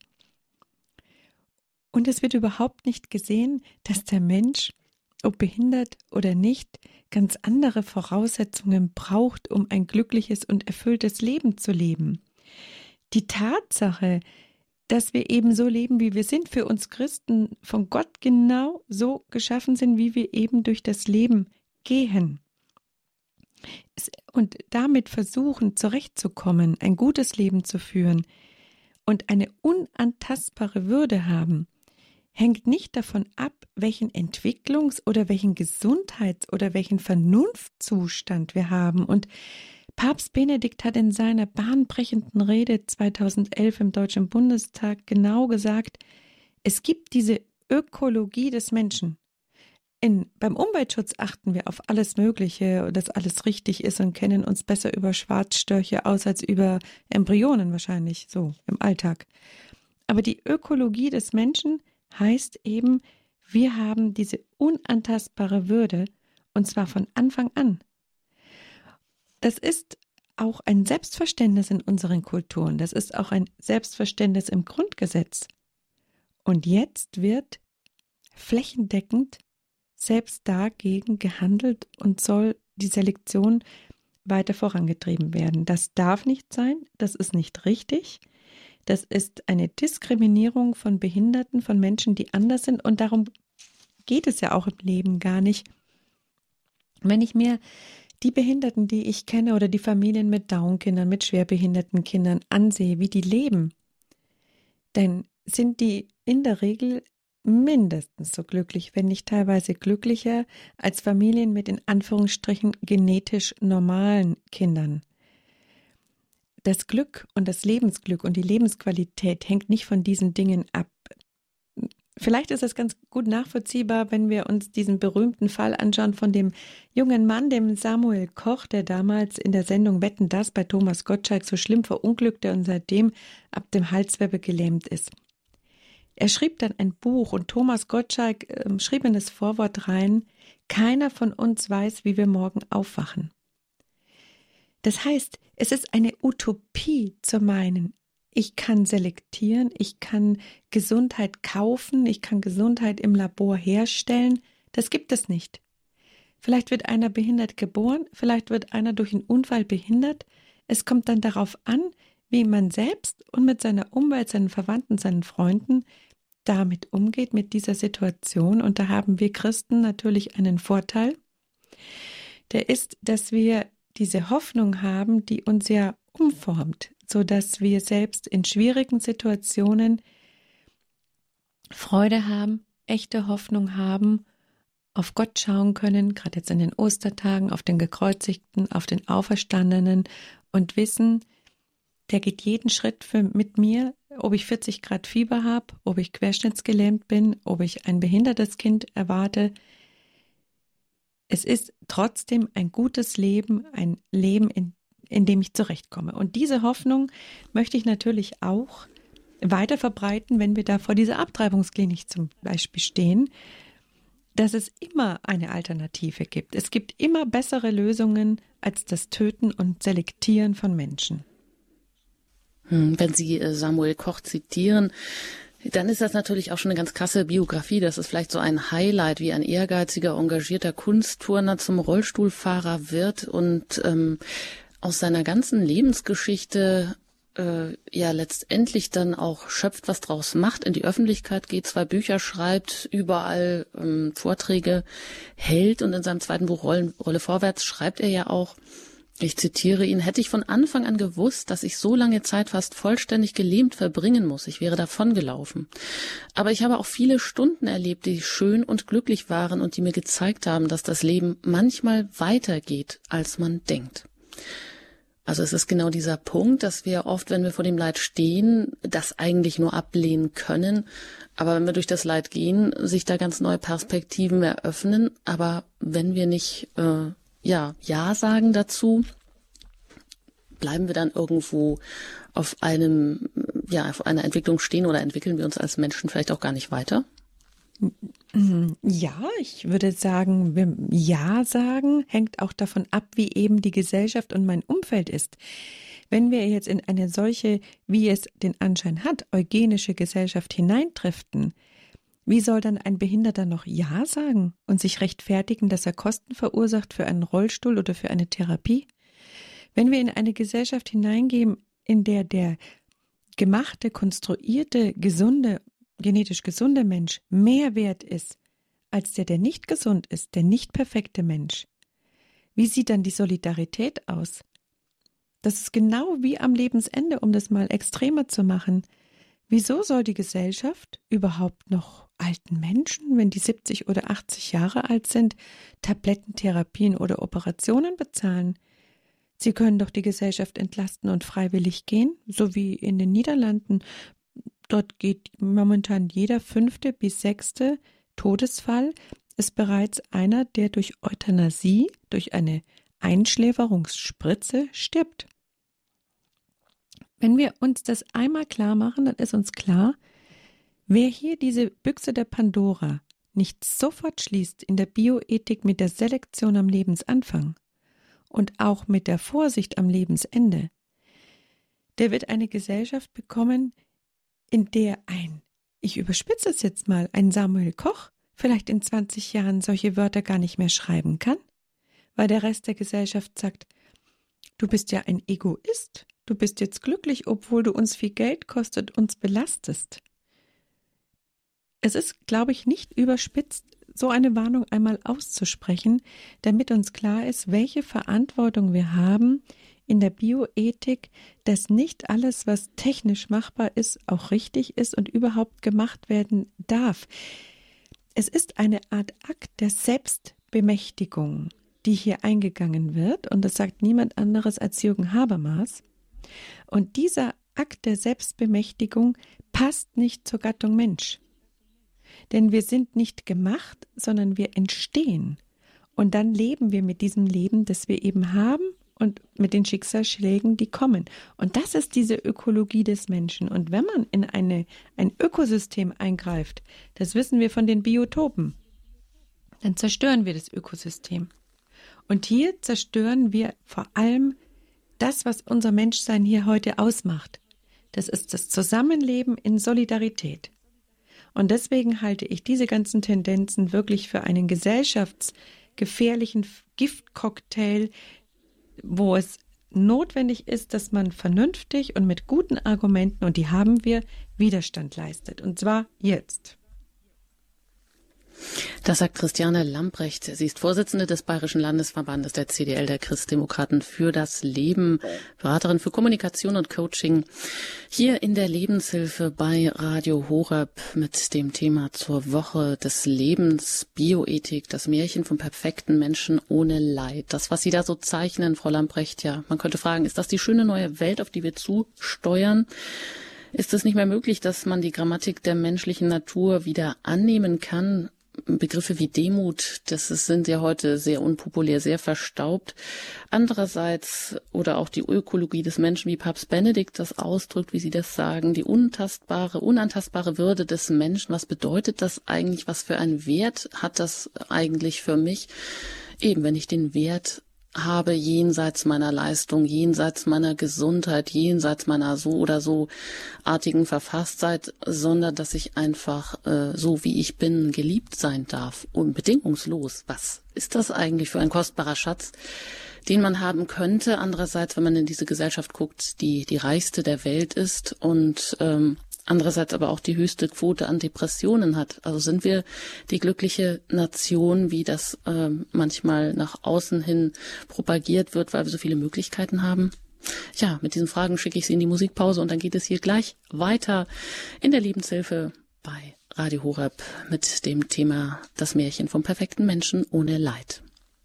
Und es wird überhaupt nicht gesehen, dass der Mensch, ob behindert oder nicht, ganz andere Voraussetzungen braucht, um ein glückliches und erfülltes Leben zu leben. Die Tatsache, dass wir eben so leben, wie wir sind, für uns Christen von Gott genau so geschaffen sind, wie wir eben durch das Leben gehen. Und damit versuchen, zurechtzukommen, ein gutes Leben zu führen und eine unantastbare Würde haben, hängt nicht davon ab, welchen Entwicklungs- oder welchen Gesundheits- oder welchen Vernunftzustand wir haben. Und Papst Benedikt hat in seiner bahnbrechenden Rede 2011 im Deutschen Bundestag genau gesagt, es gibt diese Ökologie des Menschen. Beim Umweltschutz achten wir auf alles Mögliche, dass alles richtig ist und kennen uns besser über Schwarzstörche aus als über Embryonen wahrscheinlich, so im Alltag. Aber die Ökologie des Menschen heißt eben, wir haben diese unantastbare Würde und zwar von Anfang an. Das ist auch ein Selbstverständnis in unseren Kulturen. Das ist auch ein Selbstverständnis im Grundgesetz. Und jetzt wird flächendeckend selbst dagegen gehandelt und soll die Selektion weiter vorangetrieben werden. Das darf nicht sein, das ist nicht richtig. Das ist eine Diskriminierung von Behinderten, von Menschen, die anders sind. Und darum geht es ja auch im Leben gar nicht. Wenn ich mir die Behinderten, die ich kenne oder die Familien mit Down-Kindern, mit schwerbehinderten Kindern ansehe, wie die leben, dann sind die in der Regel mindestens so glücklich, wenn nicht teilweise glücklicher als Familien mit in Anführungsstrichen genetisch normalen Kindern. Das Glück und das Lebensglück und die Lebensqualität hängt nicht von diesen Dingen ab. Vielleicht ist es ganz gut nachvollziehbar, wenn wir uns diesen berühmten Fall anschauen von dem jungen Mann, dem Samuel Koch, der damals in der Sendung Wetten, dass bei Thomas Gottschalk so schlimm verunglückte und seitdem ab dem Halswirbel gelähmt ist. Er schrieb dann ein Buch und Thomas Gottschalk schrieb in das Vorwort rein, keiner von uns weiß, wie wir morgen aufwachen. Das heißt, es ist eine Utopie zu meinen, ich kann selektieren, ich kann Gesundheit kaufen, ich kann Gesundheit im Labor herstellen. Das gibt es nicht. Vielleicht wird einer behindert geboren, vielleicht wird einer durch einen Unfall behindert. Es kommt dann darauf an, wie man selbst und mit seiner Umwelt, seinen Verwandten, seinen Freunden damit umgeht, mit dieser Situation. Und da haben wir Christen natürlich einen Vorteil. Der ist, dass wir diese Hoffnung haben, die uns ja umformt, sodass wir selbst in schwierigen Situationen Freude haben, echte Hoffnung haben, auf Gott schauen können, gerade jetzt in den Ostertagen, auf den Gekreuzigten, auf den Auferstandenen und wissen, der geht jeden Schritt mit mir, ob ich 40 Grad Fieber habe, ob ich querschnittsgelähmt bin, ob ich ein behindertes Kind erwarte. Es ist trotzdem ein gutes Leben, ein Leben, in dem ich zurechtkomme. Und diese Hoffnung möchte ich natürlich auch weiter verbreiten, wenn wir da vor dieser Abtreibungsklinik zum Beispiel stehen, dass es immer eine Alternative gibt. Es gibt immer bessere Lösungen als das Töten und Selektieren von Menschen. Wenn Sie Samuel Koch zitieren, dann ist das natürlich auch schon eine ganz krasse Biografie. Das ist vielleicht so ein Highlight, wie ein ehrgeiziger, engagierter Kunstturner zum Rollstuhlfahrer wird und aus seiner ganzen Lebensgeschichte ja letztendlich dann auch schöpft, was draus macht, in die Öffentlichkeit geht, 2 Bücher schreibt, überall Vorträge hält und in seinem zweiten Buch Rolle vorwärts schreibt er ja auch, ich zitiere ihn, hätte ich von Anfang an gewusst, dass ich so lange Zeit fast vollständig gelähmt verbringen muss, ich wäre davongelaufen. Aber ich habe auch viele Stunden erlebt, die schön und glücklich waren und die mir gezeigt haben, dass das Leben manchmal weitergeht, als man denkt. Also es ist genau dieser Punkt, dass wir oft, wenn wir vor dem Leid stehen, das eigentlich nur ablehnen können. Aber wenn wir durch das Leid gehen, sich da ganz neue Perspektiven eröffnen. Aber wenn wir nicht Ja sagen dazu, bleiben wir dann irgendwo auf einer Entwicklung stehen oder entwickeln wir uns als Menschen vielleicht auch gar nicht weiter? Ja, ich würde sagen, Ja sagen hängt auch davon ab, wie eben die Gesellschaft und mein Umfeld ist. Wenn wir jetzt in eine solche, wie es den Anschein hat, eugenische Gesellschaft hineindriften, wie soll dann ein Behinderter noch Ja sagen und sich rechtfertigen, dass er Kosten verursacht für einen Rollstuhl oder für eine Therapie? Wenn wir in eine Gesellschaft hineingehen, in der der gemachte, konstruierte, genetisch gesunde Mensch mehr wert ist als der nicht gesund ist, der nicht perfekte Mensch, wie sieht dann die Solidarität aus? Das ist genau wie am Lebensende, um das mal extremer zu machen. Wieso soll die Gesellschaft überhaupt noch alten Menschen, wenn die 70 oder 80 Jahre alt sind, Tablettentherapien oder Operationen bezahlen? Sie können doch die Gesellschaft entlasten und freiwillig gehen, so wie in den Niederlanden. Dort geht momentan jeder 5. bis 6. Todesfall ist bereits einer, der durch Euthanasie, durch eine Einschläferungsspritze stirbt. Wenn wir uns das einmal klar machen, dann ist uns klar, wer hier diese Büchse der Pandora nicht sofort schließt in der Bioethik mit der Selektion am Lebensanfang und auch mit der Vorsicht am Lebensende, der wird eine Gesellschaft bekommen, in der ich überspitze es jetzt mal, ein Samuel Koch vielleicht in 20 Jahren solche Wörter gar nicht mehr schreiben kann, weil der Rest der Gesellschaft sagt, du bist ja ein Egoist, du bist jetzt glücklich, obwohl du uns viel Geld kostet, uns belastest. Es ist, glaube ich, nicht überspitzt, so eine Warnung einmal auszusprechen, damit uns klar ist, welche Verantwortung wir haben in der Bioethik, dass nicht alles, was technisch machbar ist, auch richtig ist und überhaupt gemacht werden darf. Es ist eine Art Akt der Selbstbemächtigung, die hier eingegangen wird, und das sagt niemand anderes als Jürgen Habermas. Und dieser Akt der Selbstbemächtigung passt nicht zur Gattung Mensch. Denn wir sind nicht gemacht, sondern wir entstehen. Und dann leben wir mit diesem Leben, das wir eben haben, und mit den Schicksalsschlägen, die kommen. Und das ist diese Ökologie des Menschen. Und wenn man in ein Ökosystem eingreift, das wissen wir von den Biotopen, dann zerstören wir das Ökosystem. Und hier zerstören wir vor allem das, was unser Menschsein hier heute ausmacht. Das ist das Zusammenleben in Solidarität. Und deswegen halte ich diese ganzen Tendenzen wirklich für einen gesellschaftsgefährlichen Giftcocktail, wo es notwendig ist, dass man vernünftig und mit guten Argumenten, und die haben wir, Widerstand leistet. Und zwar jetzt. Das sagt Christiane Lamprecht. Sie ist Vorsitzende des Bayerischen Landesverbandes der CDL, der Christdemokraten für das Leben, Beraterin für Kommunikation und Coaching, hier in der Lebenshilfe bei Radio Horeb mit dem Thema zur Woche des Lebens, Bioethik, das Märchen vom perfekten Menschen ohne Leid. Das, was Sie da so zeichnen, Frau Lamprecht, ja, man könnte fragen, ist das die schöne neue Welt, auf die wir zusteuern? Ist es nicht mehr möglich, dass man die Grammatik der menschlichen Natur wieder annehmen kann? Begriffe wie Demut, sind ja heute sehr unpopulär, sehr verstaubt. Andererseits, oder auch die Ökologie des Menschen, wie Papst Benedikt das ausdrückt, wie Sie das sagen, die unantastbare Würde des Menschen. Was bedeutet das eigentlich? Was für einen Wert hat das eigentlich für mich? Eben, wenn ich den Wert habe jenseits meiner Leistung, jenseits meiner Gesundheit, jenseits meiner so oder so artigen Verfasstheit, sondern dass ich einfach so wie ich bin geliebt sein darf und bedingungslos. Was ist das eigentlich für ein kostbarer Schatz, den man haben könnte? Andererseits, wenn man in diese Gesellschaft guckt, die reichste der Welt ist und andererseits aber auch die höchste Quote an Depressionen hat. Also sind wir die glückliche Nation, wie das manchmal nach außen hin propagiert wird, weil wir so viele Möglichkeiten haben? Ja, mit diesen Fragen schicke ich Sie in die Musikpause und dann geht es hier gleich weiter in der Lebenshilfe bei Radio Horeb mit dem Thema Das Märchen vom perfekten Menschen ohne Leid.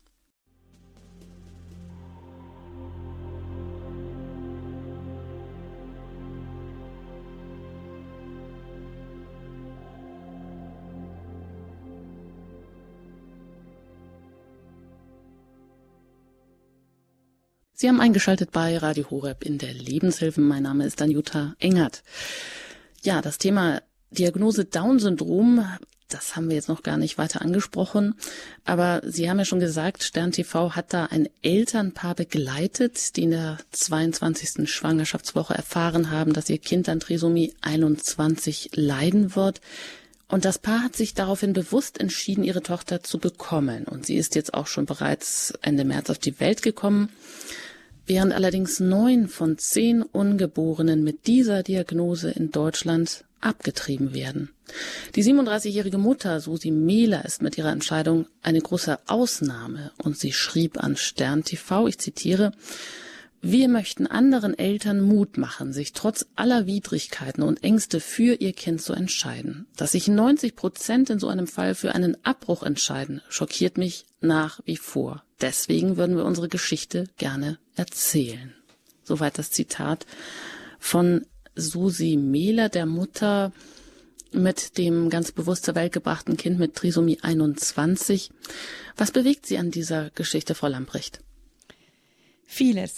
Sie haben eingeschaltet bei Radio Horeb in der Lebenshilfe. Mein Name ist Danuta Engert. Ja, das Thema Diagnose Down-Syndrom, das haben wir jetzt noch gar nicht weiter angesprochen. Aber Sie haben ja schon gesagt, Stern TV hat da ein Elternpaar begleitet, die in der 22. Schwangerschaftswoche erfahren haben, dass ihr Kind an Trisomie 21 leiden wird. Und das Paar hat sich daraufhin bewusst entschieden, ihre Tochter zu bekommen. Und sie ist jetzt auch schon bereits Ende März auf die Welt gekommen. Während allerdings 9 von 10 Ungeborenen mit dieser Diagnose in Deutschland abgetrieben werden. Die 37-jährige Mutter, Susi Mehler, ist mit ihrer Entscheidung eine große Ausnahme. Und sie schrieb an Stern TV, ich zitiere: Wir möchten anderen Eltern Mut machen, sich trotz aller Widrigkeiten und Ängste für ihr Kind zu entscheiden. Dass sich 90% in so einem Fall für einen Abbruch entscheiden, schockiert mich nach wie vor. Deswegen würden wir unsere Geschichte gerne erzählen. Soweit das Zitat von Susi Mehler, der Mutter mit dem ganz bewusst zur Welt gebrachten Kind mit Trisomie 21. Was bewegt Sie an dieser Geschichte, Frau Lamprecht? Vieles.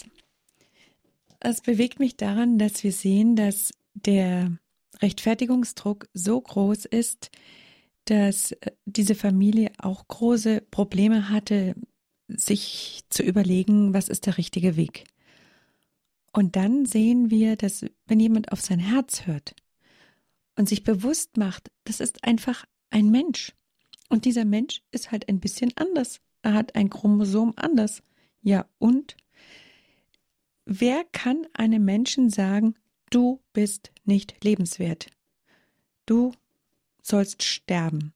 Es bewegt mich daran, dass wir sehen, dass der Rechtfertigungsdruck so groß ist, dass diese Familie auch große Probleme hatte, sich zu überlegen, was ist der richtige Weg. Und dann sehen wir, dass wenn jemand auf sein Herz hört und sich bewusst macht, das ist einfach ein Mensch. Und dieser Mensch ist halt ein bisschen anders. Er hat ein Chromosom anders. Ja, und wer kann einem Menschen sagen, du bist nicht lebenswert? Du sollst sterben.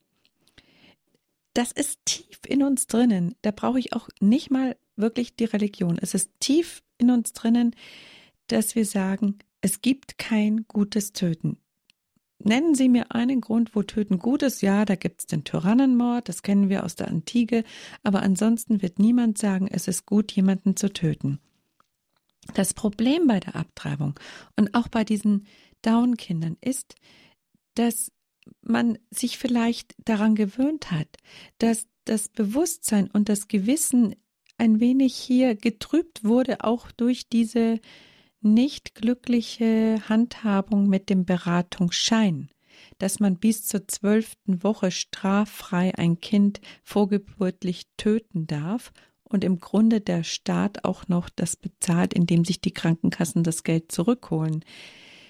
Das ist tief in uns drinnen. Da brauche ich auch nicht mal wirklich die Religion. Es ist tief in uns drinnen, dass wir sagen, es gibt kein gutes Töten. Nennen Sie mir einen Grund, wo Töten gut ist. Ja, da gibt es den Tyrannenmord, das kennen wir aus der Antike. Aber ansonsten wird niemand sagen, es ist gut, jemanden zu töten. Das Problem bei der Abtreibung und auch bei diesen Down-Kindern ist, dass man sich vielleicht daran gewöhnt hat, dass das Bewusstsein und das Gewissen ein wenig hier getrübt wurde, auch durch diese nicht glückliche Handhabung mit dem Beratungsschein, dass man bis zur 12. Woche straffrei ein Kind vorgeburtlich töten darf und im Grunde der Staat auch noch das bezahlt, indem sich die Krankenkassen das Geld zurückholen.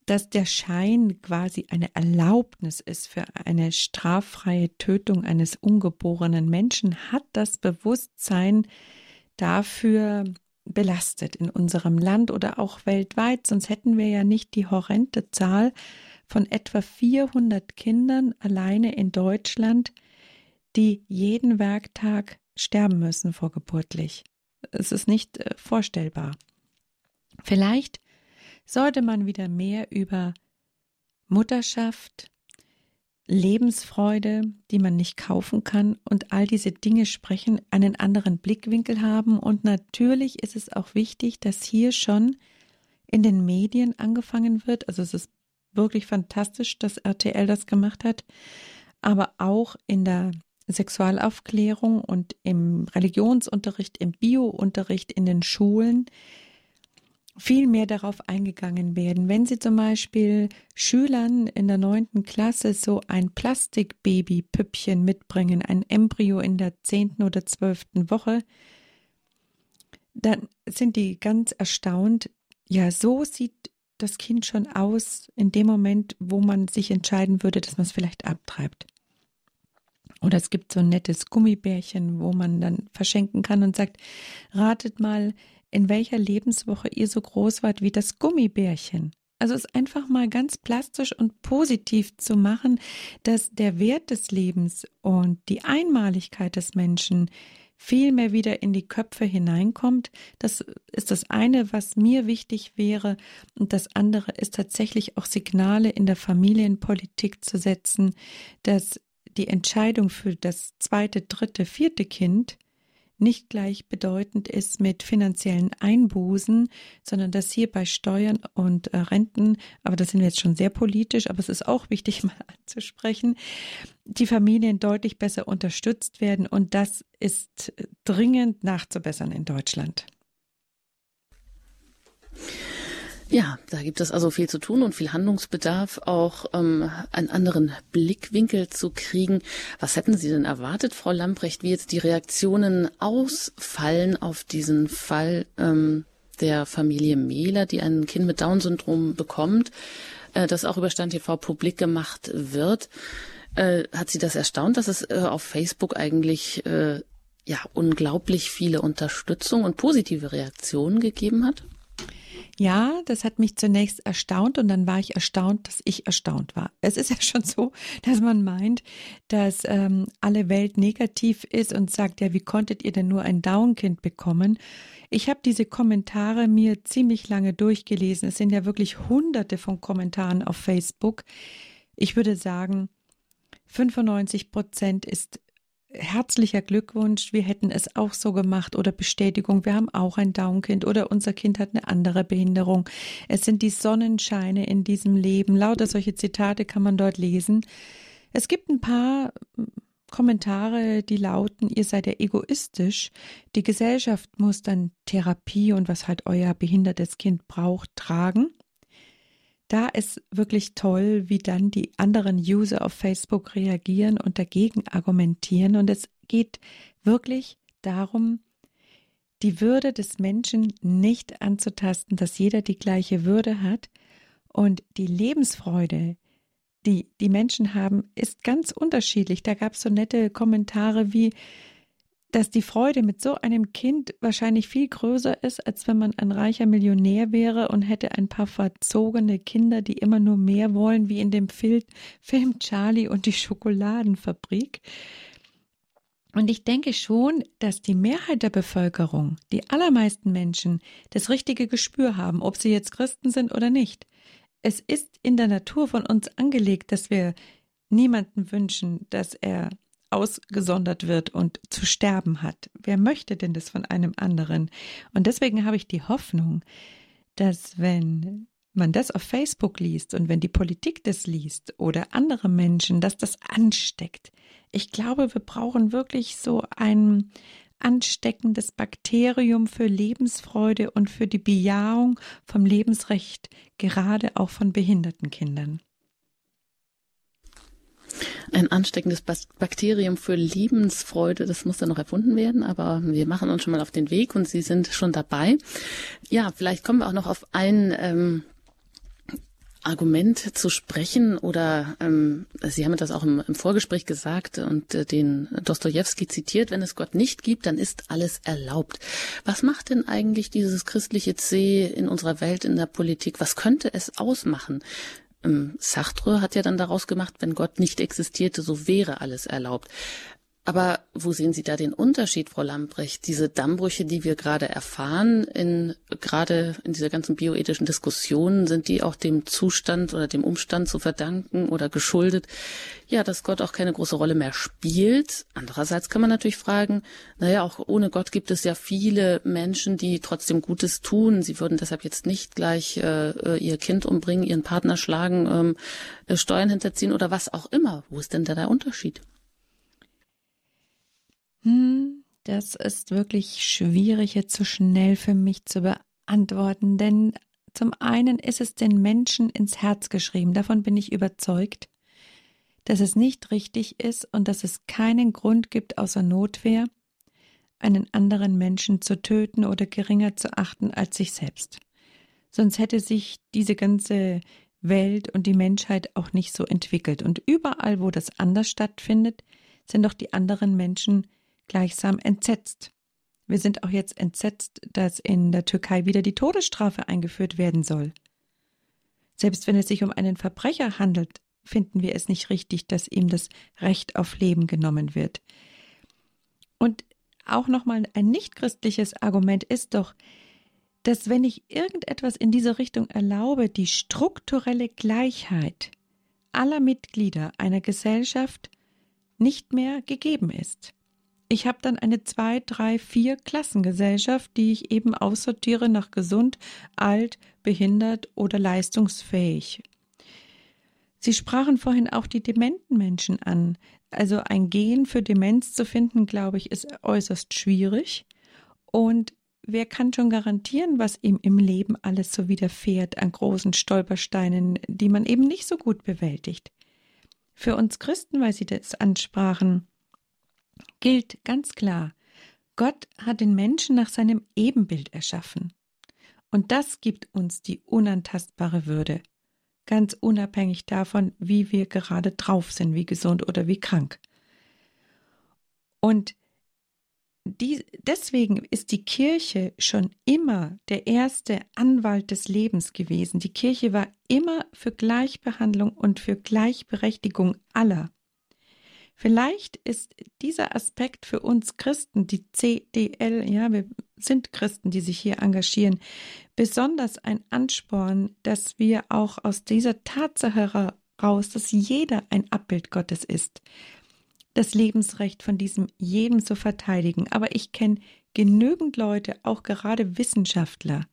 dass der Schein quasi eine Erlaubnis ist für eine straffreie Tötung eines ungeborenen Menschen, hat das Bewusstsein dafür belastet in unserem Land oder auch weltweit. Sonst hätten wir ja nicht die horrende Zahl von etwa 400 Kindern alleine in Deutschland, die jeden Werktag sterben müssen vorgeburtlich. Es ist nicht vorstellbar. Vielleicht sollte man wieder mehr über Mutterschaft, Lebensfreude, die man nicht kaufen kann und all diese Dinge sprechen, einen anderen Blickwinkel haben. Und natürlich ist es auch wichtig, dass hier schon in den Medien angefangen wird. Also es ist wirklich fantastisch, dass RTL das gemacht hat, aber auch in der Sexualaufklärung und im Religionsunterricht, im Biounterricht in den Schulen viel mehr darauf eingegangen werden. Wenn Sie zum Beispiel Schülern in der 9. Klasse so ein Plastikbaby-Püppchen mitbringen, ein Embryo in der 10. oder 12. Woche, dann sind die ganz erstaunt, ja, so sieht das Kind schon aus in dem Moment, wo man sich entscheiden würde, dass man es vielleicht abtreibt. Oder es gibt so ein nettes Gummibärchen, wo man dann verschenken kann und sagt, ratet mal, in welcher Lebenswoche ihr so groß wart wie das Gummibärchen. Also es einfach mal ganz plastisch und positiv zu machen, dass der Wert des Lebens und die Einmaligkeit des Menschen viel mehr wieder in die Köpfe hineinkommt. Das ist das eine, was mir wichtig wäre. Und das andere ist tatsächlich auch Signale in der Familienpolitik zu setzen, dass die Entscheidung für das 2., 3., 4. Kind nicht gleichbedeutend ist mit finanziellen Einbußen, sondern dass hier bei Steuern und Renten, aber das sind wir jetzt schon sehr politisch, aber es ist auch wichtig mal anzusprechen, die Familien deutlich besser unterstützt werden und das ist dringend nachzubessern in Deutschland. Ja, da gibt es also viel zu tun und viel Handlungsbedarf, auch einen anderen Blickwinkel zu kriegen. Was hätten Sie denn erwartet, Frau Lamprecht, wie jetzt die Reaktionen ausfallen auf diesen Fall der Familie Mehler, die ein Kind mit Down-Syndrom bekommt, das auch über Stern TV publik gemacht wird? Hat Sie das erstaunt, dass es auf Facebook eigentlich unglaublich viele Unterstützung und positive Reaktionen gegeben hat? Ja, das hat mich zunächst erstaunt und dann war ich erstaunt, dass ich erstaunt war. Es ist ja schon so, dass man meint, dass alle Welt negativ ist und sagt, ja, wie konntet ihr denn nur ein Down-Kind bekommen? Ich habe diese Kommentare mir ziemlich lange durchgelesen. Es sind ja wirklich Hunderte von Kommentaren auf Facebook. Ich würde sagen, 95% ist herzlicher Glückwunsch, wir hätten es auch so gemacht oder Bestätigung, wir haben auch ein Down-Kind oder unser Kind hat eine andere Behinderung. Es sind die Sonnenscheine in diesem Leben. Lauter solche Zitate kann man dort lesen. Es gibt ein paar Kommentare, die lauten, ihr seid ja egoistisch. Die Gesellschaft muss dann Therapie und was halt euer behindertes Kind braucht, tragen. Da ist wirklich toll, wie dann die anderen User auf Facebook reagieren und dagegen argumentieren. Und es geht wirklich darum, die Würde des Menschen nicht anzutasten, dass jeder die gleiche Würde hat. Und die Lebensfreude, die die Menschen haben, ist ganz unterschiedlich. Da gab es so nette Kommentare wie, dass die Freude mit so einem Kind wahrscheinlich viel größer ist, als wenn man ein reicher Millionär wäre und hätte ein paar verzogene Kinder, die immer nur mehr wollen, wie in dem Film Charlie und die Schokoladenfabrik. Und ich denke schon, dass die Mehrheit der Bevölkerung, die allermeisten Menschen, das richtige Gespür haben, ob sie jetzt Christen sind oder nicht. Es ist in der Natur von uns angelegt, dass wir niemanden wünschen, dass er ausgesondert wird und zu sterben hat. Wer möchte denn das von einem anderen? Und deswegen habe ich die Hoffnung, dass wenn man das auf Facebook liest und wenn die Politik das liest oder andere Menschen, dass das ansteckt. Ich glaube, wir brauchen wirklich so ein ansteckendes Bakterium für Lebensfreude und für die Bejahung vom Lebensrecht, gerade auch von behinderten Kindern. Ein ansteckendes Bakterium für Lebensfreude, das muss dann noch erfunden werden, aber wir machen uns schon mal auf den Weg und Sie sind schon dabei. Ja, vielleicht kommen wir auch noch auf ein Argument zu sprechen oder Sie haben das auch im Vorgespräch gesagt und den Dostojewski zitiert, wenn es Gott nicht gibt, dann ist alles erlaubt. Was macht denn eigentlich dieses christliche C in unserer Welt, in der Politik? Was könnte es ausmachen? Sartre hat ja dann daraus gemacht, wenn Gott nicht existierte, so wäre alles erlaubt. Aber wo sehen Sie da den Unterschied, Frau Lambrecht? Diese Dammbrüche, die wir gerade erfahren, gerade in dieser ganzen bioethischen Diskussion, sind die auch dem Zustand oder dem Umstand zu verdanken oder geschuldet, ja, dass Gott auch keine große Rolle mehr spielt? Andererseits kann man natürlich fragen, naja, auch ohne Gott gibt es ja viele Menschen, die trotzdem Gutes tun. Sie würden deshalb jetzt nicht gleich ihr Kind umbringen, ihren Partner schlagen, Steuern hinterziehen oder was auch immer. Wo ist denn da der Unterschied? Das ist wirklich schwierig, jetzt so schnell für mich zu beantworten, denn zum einen ist es den Menschen ins Herz geschrieben, davon bin ich überzeugt, dass es nicht richtig ist und dass es keinen Grund gibt, außer Notwehr, einen anderen Menschen zu töten oder geringer zu achten als sich selbst. Sonst hätte sich diese ganze Welt und die Menschheit auch nicht so entwickelt. Und überall, wo das anders stattfindet, sind doch die anderen Menschen gleichsam entsetzt. Wir sind auch jetzt entsetzt, dass in der Türkei wieder die Todesstrafe eingeführt werden soll. Selbst wenn es sich um einen Verbrecher handelt, finden wir es nicht richtig, dass ihm das Recht auf Leben genommen wird. Und auch nochmal ein nichtchristliches Argument ist doch, dass wenn ich irgendetwas in diese Richtung erlaube, die strukturelle Gleichheit aller Mitglieder einer Gesellschaft nicht mehr gegeben ist. Ich habe dann eine 2, 3, 4 Klassengesellschaft, die ich eben aussortiere nach gesund, alt, behindert oder leistungsfähig. Sie sprachen vorhin auch die dementen Menschen an. Also ein Gen für Demenz zu finden, glaube ich, ist äußerst schwierig. Und wer kann schon garantieren, was ihm im Leben alles so widerfährt an großen Stolpersteinen, die man eben nicht so gut bewältigt? Für uns Christen, weil Sie das ansprachen, gilt ganz klar, Gott hat den Menschen nach seinem Ebenbild erschaffen. Und das gibt uns die unantastbare Würde, ganz unabhängig davon, wie wir gerade drauf sind, wie gesund oder wie krank. Und deswegen ist die Kirche schon immer der erste Anwalt des Lebens gewesen. Die Kirche war immer für Gleichbehandlung und für Gleichberechtigung aller. Vielleicht ist dieser Aspekt für uns Christen, die CDL, ja, wir sind Christen, die sich hier engagieren, besonders ein Ansporn, dass wir auch aus dieser Tatsache heraus, dass jeder ein Abbild Gottes ist, das Lebensrecht von diesem jedem zu verteidigen. Aber ich kenne genügend Leute, auch gerade Wissenschaftler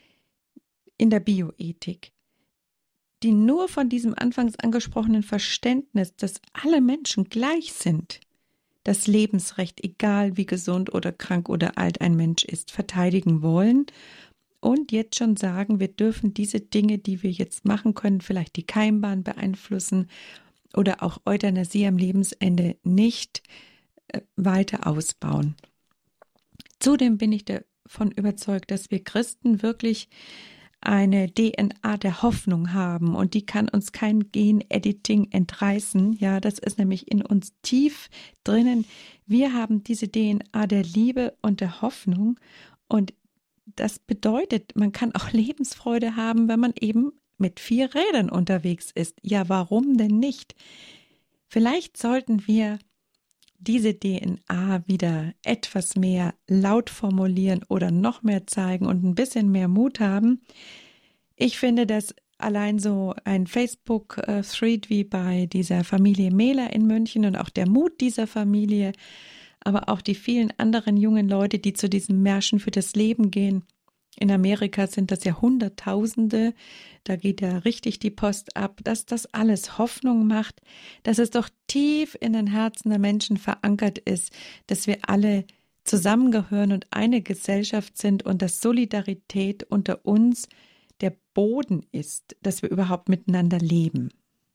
in der Bioethik, die nur von diesem anfangs angesprochenen Verständnis, dass alle Menschen gleich sind, das Lebensrecht, egal wie gesund oder krank oder alt ein Mensch ist, verteidigen wollen und jetzt schon sagen, wir dürfen diese Dinge, die wir jetzt machen können, vielleicht die Keimbahn beeinflussen oder auch Euthanasie am Lebensende nicht weiter ausbauen. Zudem bin ich davon überzeugt, dass wir Christen wirklich eine DNA der Hoffnung haben und die kann uns kein Gen-Editing entreißen. Ja, das ist nämlich in uns tief drinnen. Wir haben diese DNA der Liebe und der Hoffnung und das bedeutet, man kann auch Lebensfreude haben, wenn man eben mit 4 Rädern unterwegs ist. Ja, warum denn nicht? Vielleicht sollten wir diese DNA wieder etwas mehr laut formulieren oder noch mehr zeigen und ein bisschen mehr Mut haben. Ich finde, dass allein so ein Facebook-Thread wie bei dieser Familie Mähler in München und auch der Mut dieser Familie, aber auch die vielen anderen jungen Leute, die zu diesen Märschen für das Leben gehen. In Amerika sind das ja Hunderttausende, da geht ja richtig die Post ab, dass das alles Hoffnung macht, dass es doch tief in den Herzen der Menschen verankert ist, dass wir alle zusammengehören und eine Gesellschaft sind und dass Solidarität unter uns der Boden ist, dass wir überhaupt miteinander leben.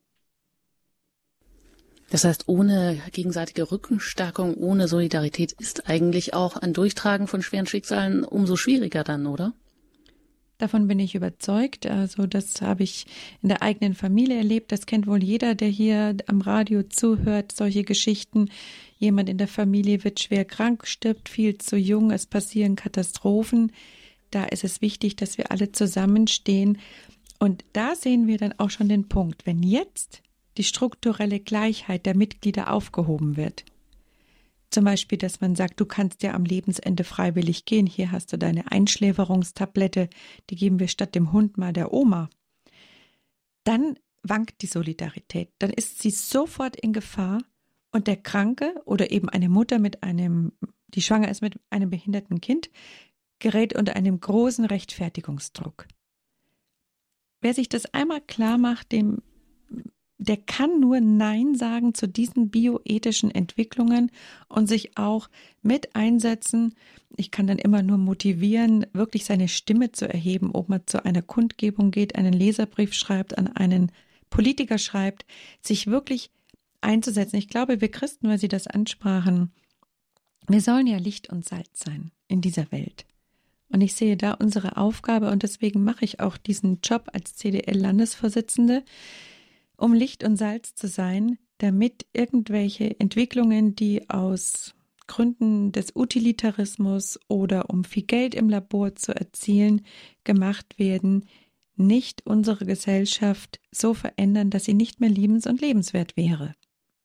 Das heißt, ohne gegenseitige Rückenstärkung, ohne Solidarität ist eigentlich auch ein Durchtragen von schweren Schicksalen umso schwieriger dann, oder? Davon bin ich überzeugt. Also das habe ich in der eigenen Familie erlebt. Das kennt wohl jeder, der hier am Radio zuhört, solche Geschichten. Jemand in der Familie wird schwer krank, stirbt viel zu jung, es passieren Katastrophen. Da ist es wichtig, dass wir alle zusammenstehen. Und da sehen wir dann auch schon den Punkt, wenn jetzt die strukturelle Gleichheit der Mitglieder aufgehoben wird. Zum Beispiel, dass man sagt, du kannst ja am Lebensende freiwillig gehen. Hier hast du deine Einschläferungstablette, die geben wir statt dem Hund mal der Oma. Dann wankt die Solidarität. Dann ist sie sofort in Gefahr und der Kranke oder eben eine Mutter die schwanger ist mit einem behinderten Kind, gerät unter einem großen Rechtfertigungsdruck. Wer sich das einmal klar macht, der kann nur Nein sagen zu diesen bioethischen Entwicklungen und sich auch mit einsetzen. Ich kann dann immer nur motivieren, wirklich seine Stimme zu erheben, ob man zu einer Kundgebung geht, einen Leserbrief schreibt, an einen Politiker schreibt, sich wirklich einzusetzen. Ich glaube, wir Christen, weil Sie das ansprachen, wir sollen ja Licht und Salz sein in dieser Welt. Und ich sehe da unsere Aufgabe und deswegen mache ich auch diesen Job als CDL-Landesvorsitzende, um Licht und Salz zu sein, damit irgendwelche Entwicklungen, die aus Gründen des Utilitarismus oder um viel Geld im Labor zu erzielen, gemacht werden, nicht unsere Gesellschaft so verändern, dass sie nicht mehr liebens- und lebenswert wäre.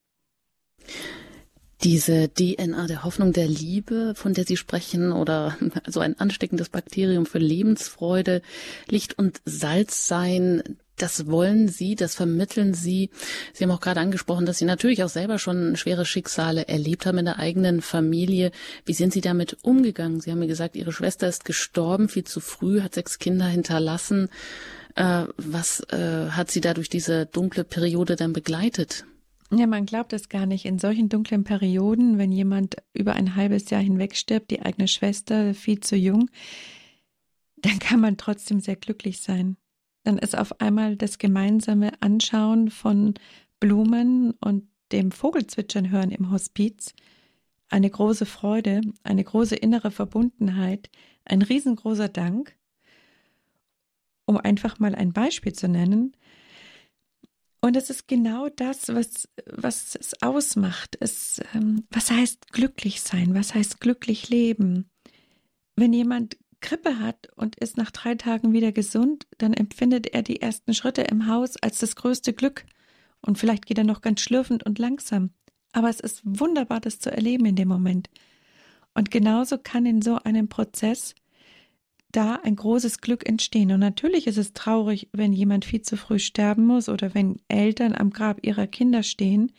Diese DNA der Hoffnung, der Liebe, von der Sie sprechen, oder so ein ansteckendes Bakterium für Lebensfreude, Licht und Salz sein, das wollen Sie, das vermitteln Sie. Sie haben auch gerade angesprochen, dass Sie natürlich auch selber schon schwere Schicksale erlebt haben in der eigenen Familie. Wie sind Sie damit umgegangen? Sie haben mir gesagt, Ihre Schwester ist gestorben, viel zu früh, hat 6 Kinder hinterlassen. Was hat Sie da durch diese dunkle Periode dann begleitet? Ja, man glaubt es gar nicht. In solchen dunklen Perioden, wenn jemand über ein halbes Jahr hinweg stirbt, die eigene Schwester viel zu jung, dann kann man trotzdem sehr glücklich sein. Dann ist auf einmal das gemeinsame Anschauen von Blumen und dem Vogelzwitschern hören im Hospiz eine große Freude, eine große innere Verbundenheit, ein riesengroßer Dank. Um einfach mal ein Beispiel zu nennen. Und es ist genau das, was es ausmacht. Was heißt glücklich sein? Was heißt glücklich leben? Wenn jemand Grippe hat und ist nach 3 Tagen wieder gesund, dann empfindet er die ersten Schritte im Haus als das größte Glück. Und vielleicht geht er noch ganz schlürfend und langsam. Aber es ist wunderbar, das zu erleben in dem Moment. Und genauso kann in so einem Prozess da ein großes Glück entstehen. Und natürlich ist es traurig, wenn jemand viel zu früh sterben muss oder wenn Eltern am Grab ihrer Kinder stehen.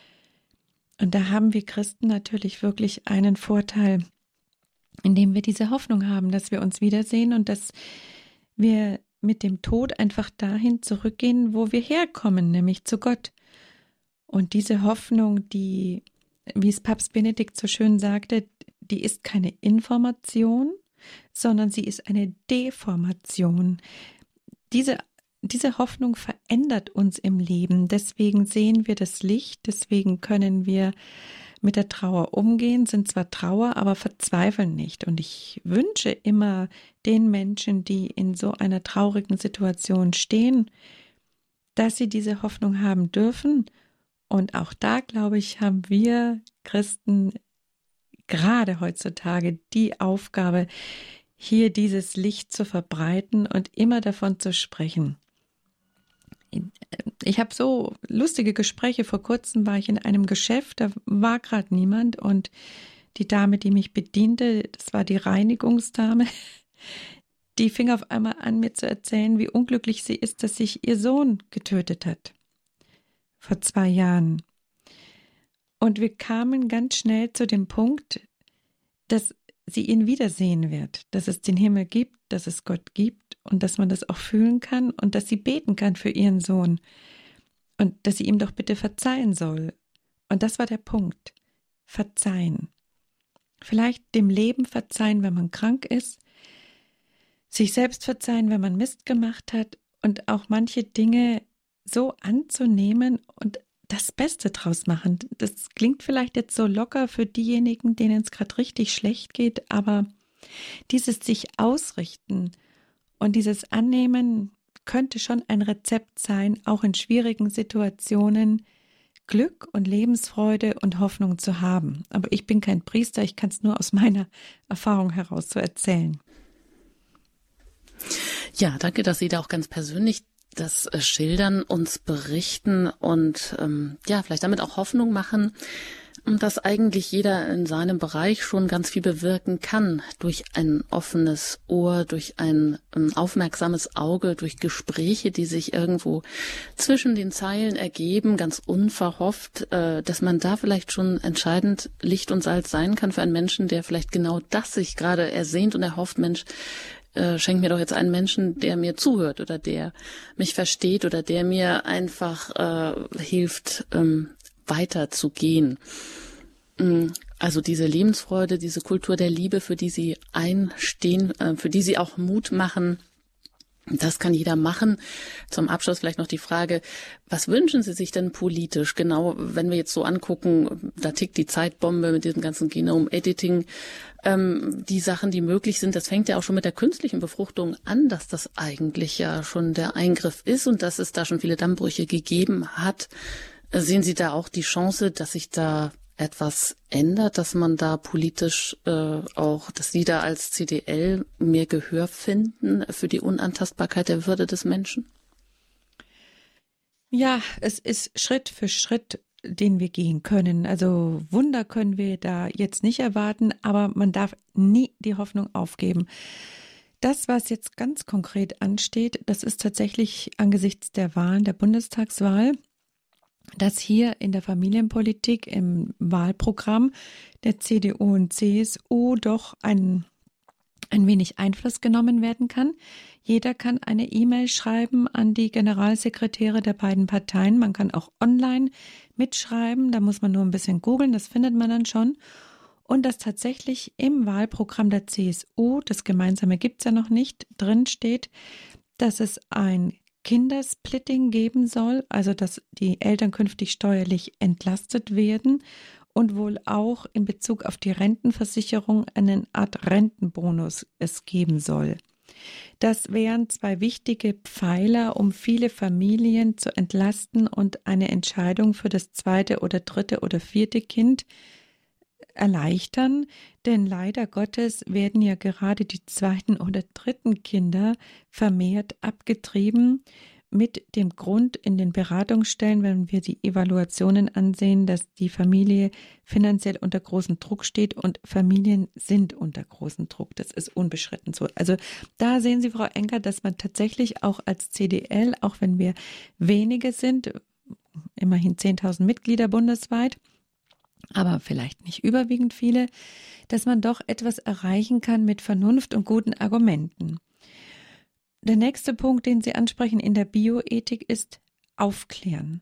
Und da haben wir Christen natürlich wirklich einen Vorteil, indem wir diese Hoffnung haben, dass wir uns wiedersehen und dass wir mit dem Tod einfach dahin zurückgehen, wo wir herkommen, nämlich zu Gott. Und diese Hoffnung, die, wie es Papst Benedikt so schön sagte, die ist keine Information, sondern sie ist eine Deformation. Diese Hoffnung verändert uns im Leben. Deswegen sehen wir das Licht, deswegen können wir mit der Trauer umgehen, sind zwar Trauer, aber verzweifeln nicht. Und ich wünsche immer den Menschen, die in so einer traurigen Situation stehen, dass sie diese Hoffnung haben dürfen. Und auch da, glaube ich, haben wir Christen gerade heutzutage die Aufgabe, hier dieses Licht zu verbreiten und immer davon zu sprechen. Ich habe so lustige Gespräche. Vor kurzem war ich in einem Geschäft, da war gerade niemand und die Dame, die mich bediente, das war die Reinigungsdame, die fing auf einmal an, mir zu erzählen, wie unglücklich sie ist, dass sich ihr Sohn getötet hat. Vor 2 Jahren. Und wir kamen ganz schnell zu dem Punkt, dass sie ihn wiedersehen wird, dass es den Himmel gibt, dass es Gott gibt und dass man das auch fühlen kann und dass sie beten kann für ihren Sohn und dass sie ihm doch bitte verzeihen soll. Und das war der Punkt. Verzeihen. Vielleicht dem Leben verzeihen, wenn man krank ist, sich selbst verzeihen, wenn man Mist gemacht hat und auch manche Dinge so anzunehmen und das Beste draus machen. Das klingt vielleicht jetzt so locker für diejenigen, denen es gerade richtig schlecht geht, aber dieses sich ausrichten Und dieses Annehmen könnte schon ein Rezept sein, auch in schwierigen Situationen Glück und Lebensfreude und Hoffnung zu haben. Aber ich bin kein Priester, ich kann es nur aus meiner Erfahrung heraus so erzählen. Ja, danke, dass Sie da auch ganz persönlich das schildern, uns berichten und vielleicht damit auch Hoffnung machen, dass eigentlich jeder in seinem Bereich schon ganz viel bewirken kann, durch ein offenes Ohr, durch ein aufmerksames Auge, durch Gespräche, die sich irgendwo zwischen den Zeilen ergeben, ganz unverhofft, dass man da vielleicht schon entscheidend Licht und Salz sein kann für einen Menschen, der vielleicht genau das sich gerade ersehnt und erhofft, Mensch, schenk mir doch jetzt einen Menschen, der mir zuhört oder der mich versteht oder der mir einfach hilft, weiterzugehen. Also diese Lebensfreude, diese Kultur der Liebe, für die Sie einstehen, für die Sie auch Mut machen, das kann jeder machen. Zum Abschluss vielleicht noch die Frage, was wünschen Sie sich denn politisch? Genau, wenn wir jetzt so angucken, da tickt die Zeitbombe mit diesem ganzen Genome-Editing, die Sachen, die möglich sind, das fängt ja auch schon mit der künstlichen Befruchtung an, dass das eigentlich ja schon der Eingriff ist und dass es da schon viele Dammbrüche gegeben hat. Sehen Sie da auch die Chance, dass sich da etwas ändert, dass man da politisch auch, dass Sie da als CDL mehr Gehör finden für die Unantastbarkeit der Würde des Menschen? Ja, es ist Schritt für Schritt, den wir gehen können. Also Wunder können wir da jetzt nicht erwarten, aber man darf nie die Hoffnung aufgeben. Das, was jetzt ganz konkret ansteht, das ist tatsächlich angesichts der Wahlen, der Bundestagswahl, dass hier in der Familienpolitik im Wahlprogramm der CDU und CSU doch ein wenig Einfluss genommen werden kann. Jeder kann eine E-Mail schreiben an die Generalsekretäre der beiden Parteien. Man kann auch online mitschreiben, da muss man nur ein bisschen googeln, das findet man dann schon. Und dass tatsächlich im Wahlprogramm der CSU, das Gemeinsame gibt es ja noch nicht, drin steht, dass es ein Kindersplitting geben soll, also dass die Eltern künftig steuerlich entlastet werden und wohl auch in Bezug auf die Rentenversicherung eine Art Rentenbonus es geben soll. Das wären zwei wichtige Pfeiler, um viele Familien zu entlasten und eine Entscheidung für das zweite oder dritte oder vierte Kind erleichtern, denn leider Gottes werden ja gerade die zweiten oder dritten Kinder vermehrt abgetrieben mit dem Grund in den Beratungsstellen, wenn wir die Evaluationen ansehen, dass die Familie finanziell unter großem Druck steht und Familien sind unter großem Druck. Das ist unbeschritten so. Also da sehen Sie, Frau Enker, dass man tatsächlich auch als CDL, auch wenn wir wenige sind, immerhin 10.000 Mitglieder bundesweit, aber vielleicht nicht überwiegend viele, dass man doch etwas erreichen kann mit Vernunft und guten Argumenten. Der nächste Punkt, den Sie ansprechen in der Bioethik, ist Aufklären.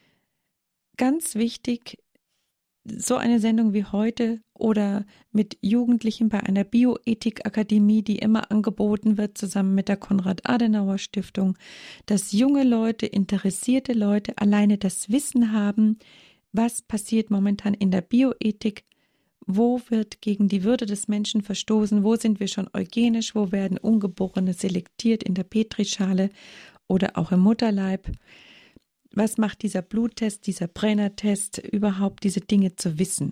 Ganz wichtig, so eine Sendung wie heute oder mit Jugendlichen bei einer Bioethikakademie, die immer angeboten wird, zusammen mit der Konrad-Adenauer-Stiftung, dass junge Leute, interessierte Leute alleine das Wissen haben, was passiert momentan in der Bioethik, wo wird gegen die Würde des Menschen verstoßen, wo sind wir schon eugenisch, wo werden Ungeborene selektiert in der Petrischale oder auch im Mutterleib. Was macht dieser Bluttest, dieser Brenner-Test, überhaupt diese Dinge zu wissen,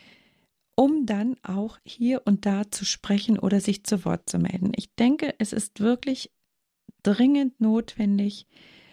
um dann auch hier und da zu sprechen oder sich zu Wort zu melden. Ich denke, es ist wirklich dringend notwendig,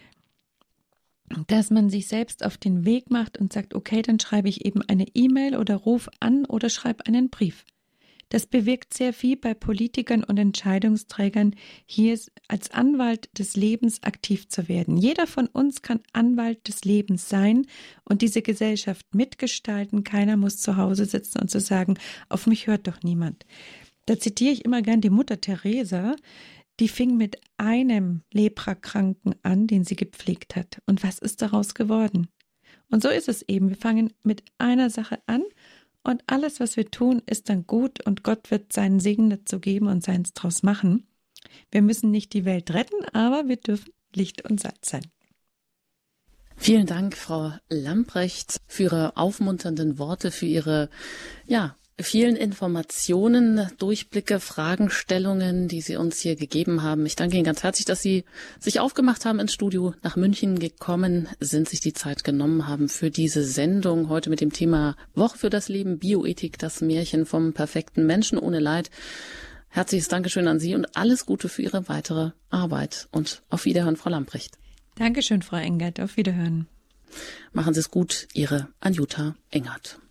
dass man sich selbst auf den Weg macht und sagt, okay, dann schreibe ich eben eine E-Mail oder ruf an oder schreibe einen Brief. Das bewirkt sehr viel bei Politikern und Entscheidungsträgern, hier als Anwalt des Lebens aktiv zu werden. Jeder von uns kann Anwalt des Lebens sein und diese Gesellschaft mitgestalten. Keiner muss zu Hause sitzen und zu sagen, auf mich hört doch niemand. Da zitiere ich immer gern die Mutter Teresa. Die fing mit einem Leprakranken an, den sie gepflegt hat. Und was ist daraus geworden? Und so ist es eben. Wir fangen mit einer Sache an und alles, was wir tun, ist dann gut und Gott wird seinen Segen dazu geben und seins draus machen. Wir müssen nicht die Welt retten, aber wir dürfen Licht und Salz sein. Vielen Dank, Frau Lamprecht, für Ihre aufmunternden Worte, für Ihre, vielen Informationen, Durchblicke, Fragestellungen, die Sie uns hier gegeben haben. Ich danke Ihnen ganz herzlich, dass Sie sich aufgemacht haben ins Studio, nach München gekommen sind, sich die Zeit genommen haben für diese Sendung heute mit dem Thema Woche für das Leben, Bioethik, das Märchen vom perfekten Menschen ohne Leid. Herzliches Dankeschön an Sie und alles Gute für Ihre weitere Arbeit. Und auf Wiederhören, Frau Lamprecht. Dankeschön, Frau Engert. Auf Wiederhören. Machen Sie es gut, Ihre Anjuta Engert.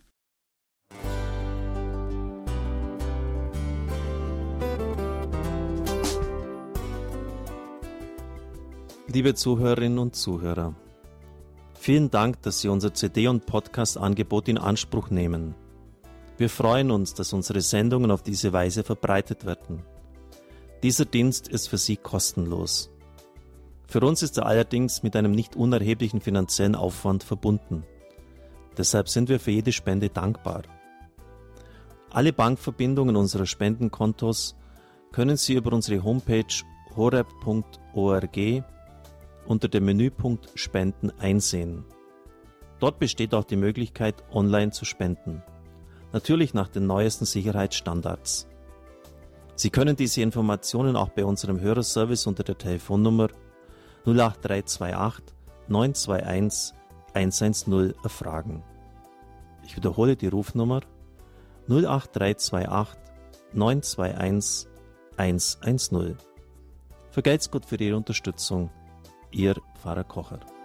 Liebe Zuhörerinnen und Zuhörer, vielen Dank, dass Sie unser CD- und Podcast-Angebot in Anspruch nehmen. Wir freuen uns, dass unsere Sendungen auf diese Weise verbreitet werden. Dieser Dienst ist für Sie kostenlos. Für uns ist er allerdings mit einem nicht unerheblichen finanziellen Aufwand verbunden. Deshalb sind wir für jede Spende dankbar. Alle Bankverbindungen unserer Spendenkontos können Sie über unsere Homepage horeb.org unter dem Menüpunkt Spenden einsehen. Dort besteht auch die Möglichkeit, online zu spenden. Natürlich nach den neuesten Sicherheitsstandards. Sie können diese Informationen auch bei unserem Hörerservice unter der Telefonnummer 08328 921 110 erfragen. Ich wiederhole die Rufnummer 08328 921 110. Vergelt's Gott für Ihre Unterstützung. Ihr Pfarrer Kocher.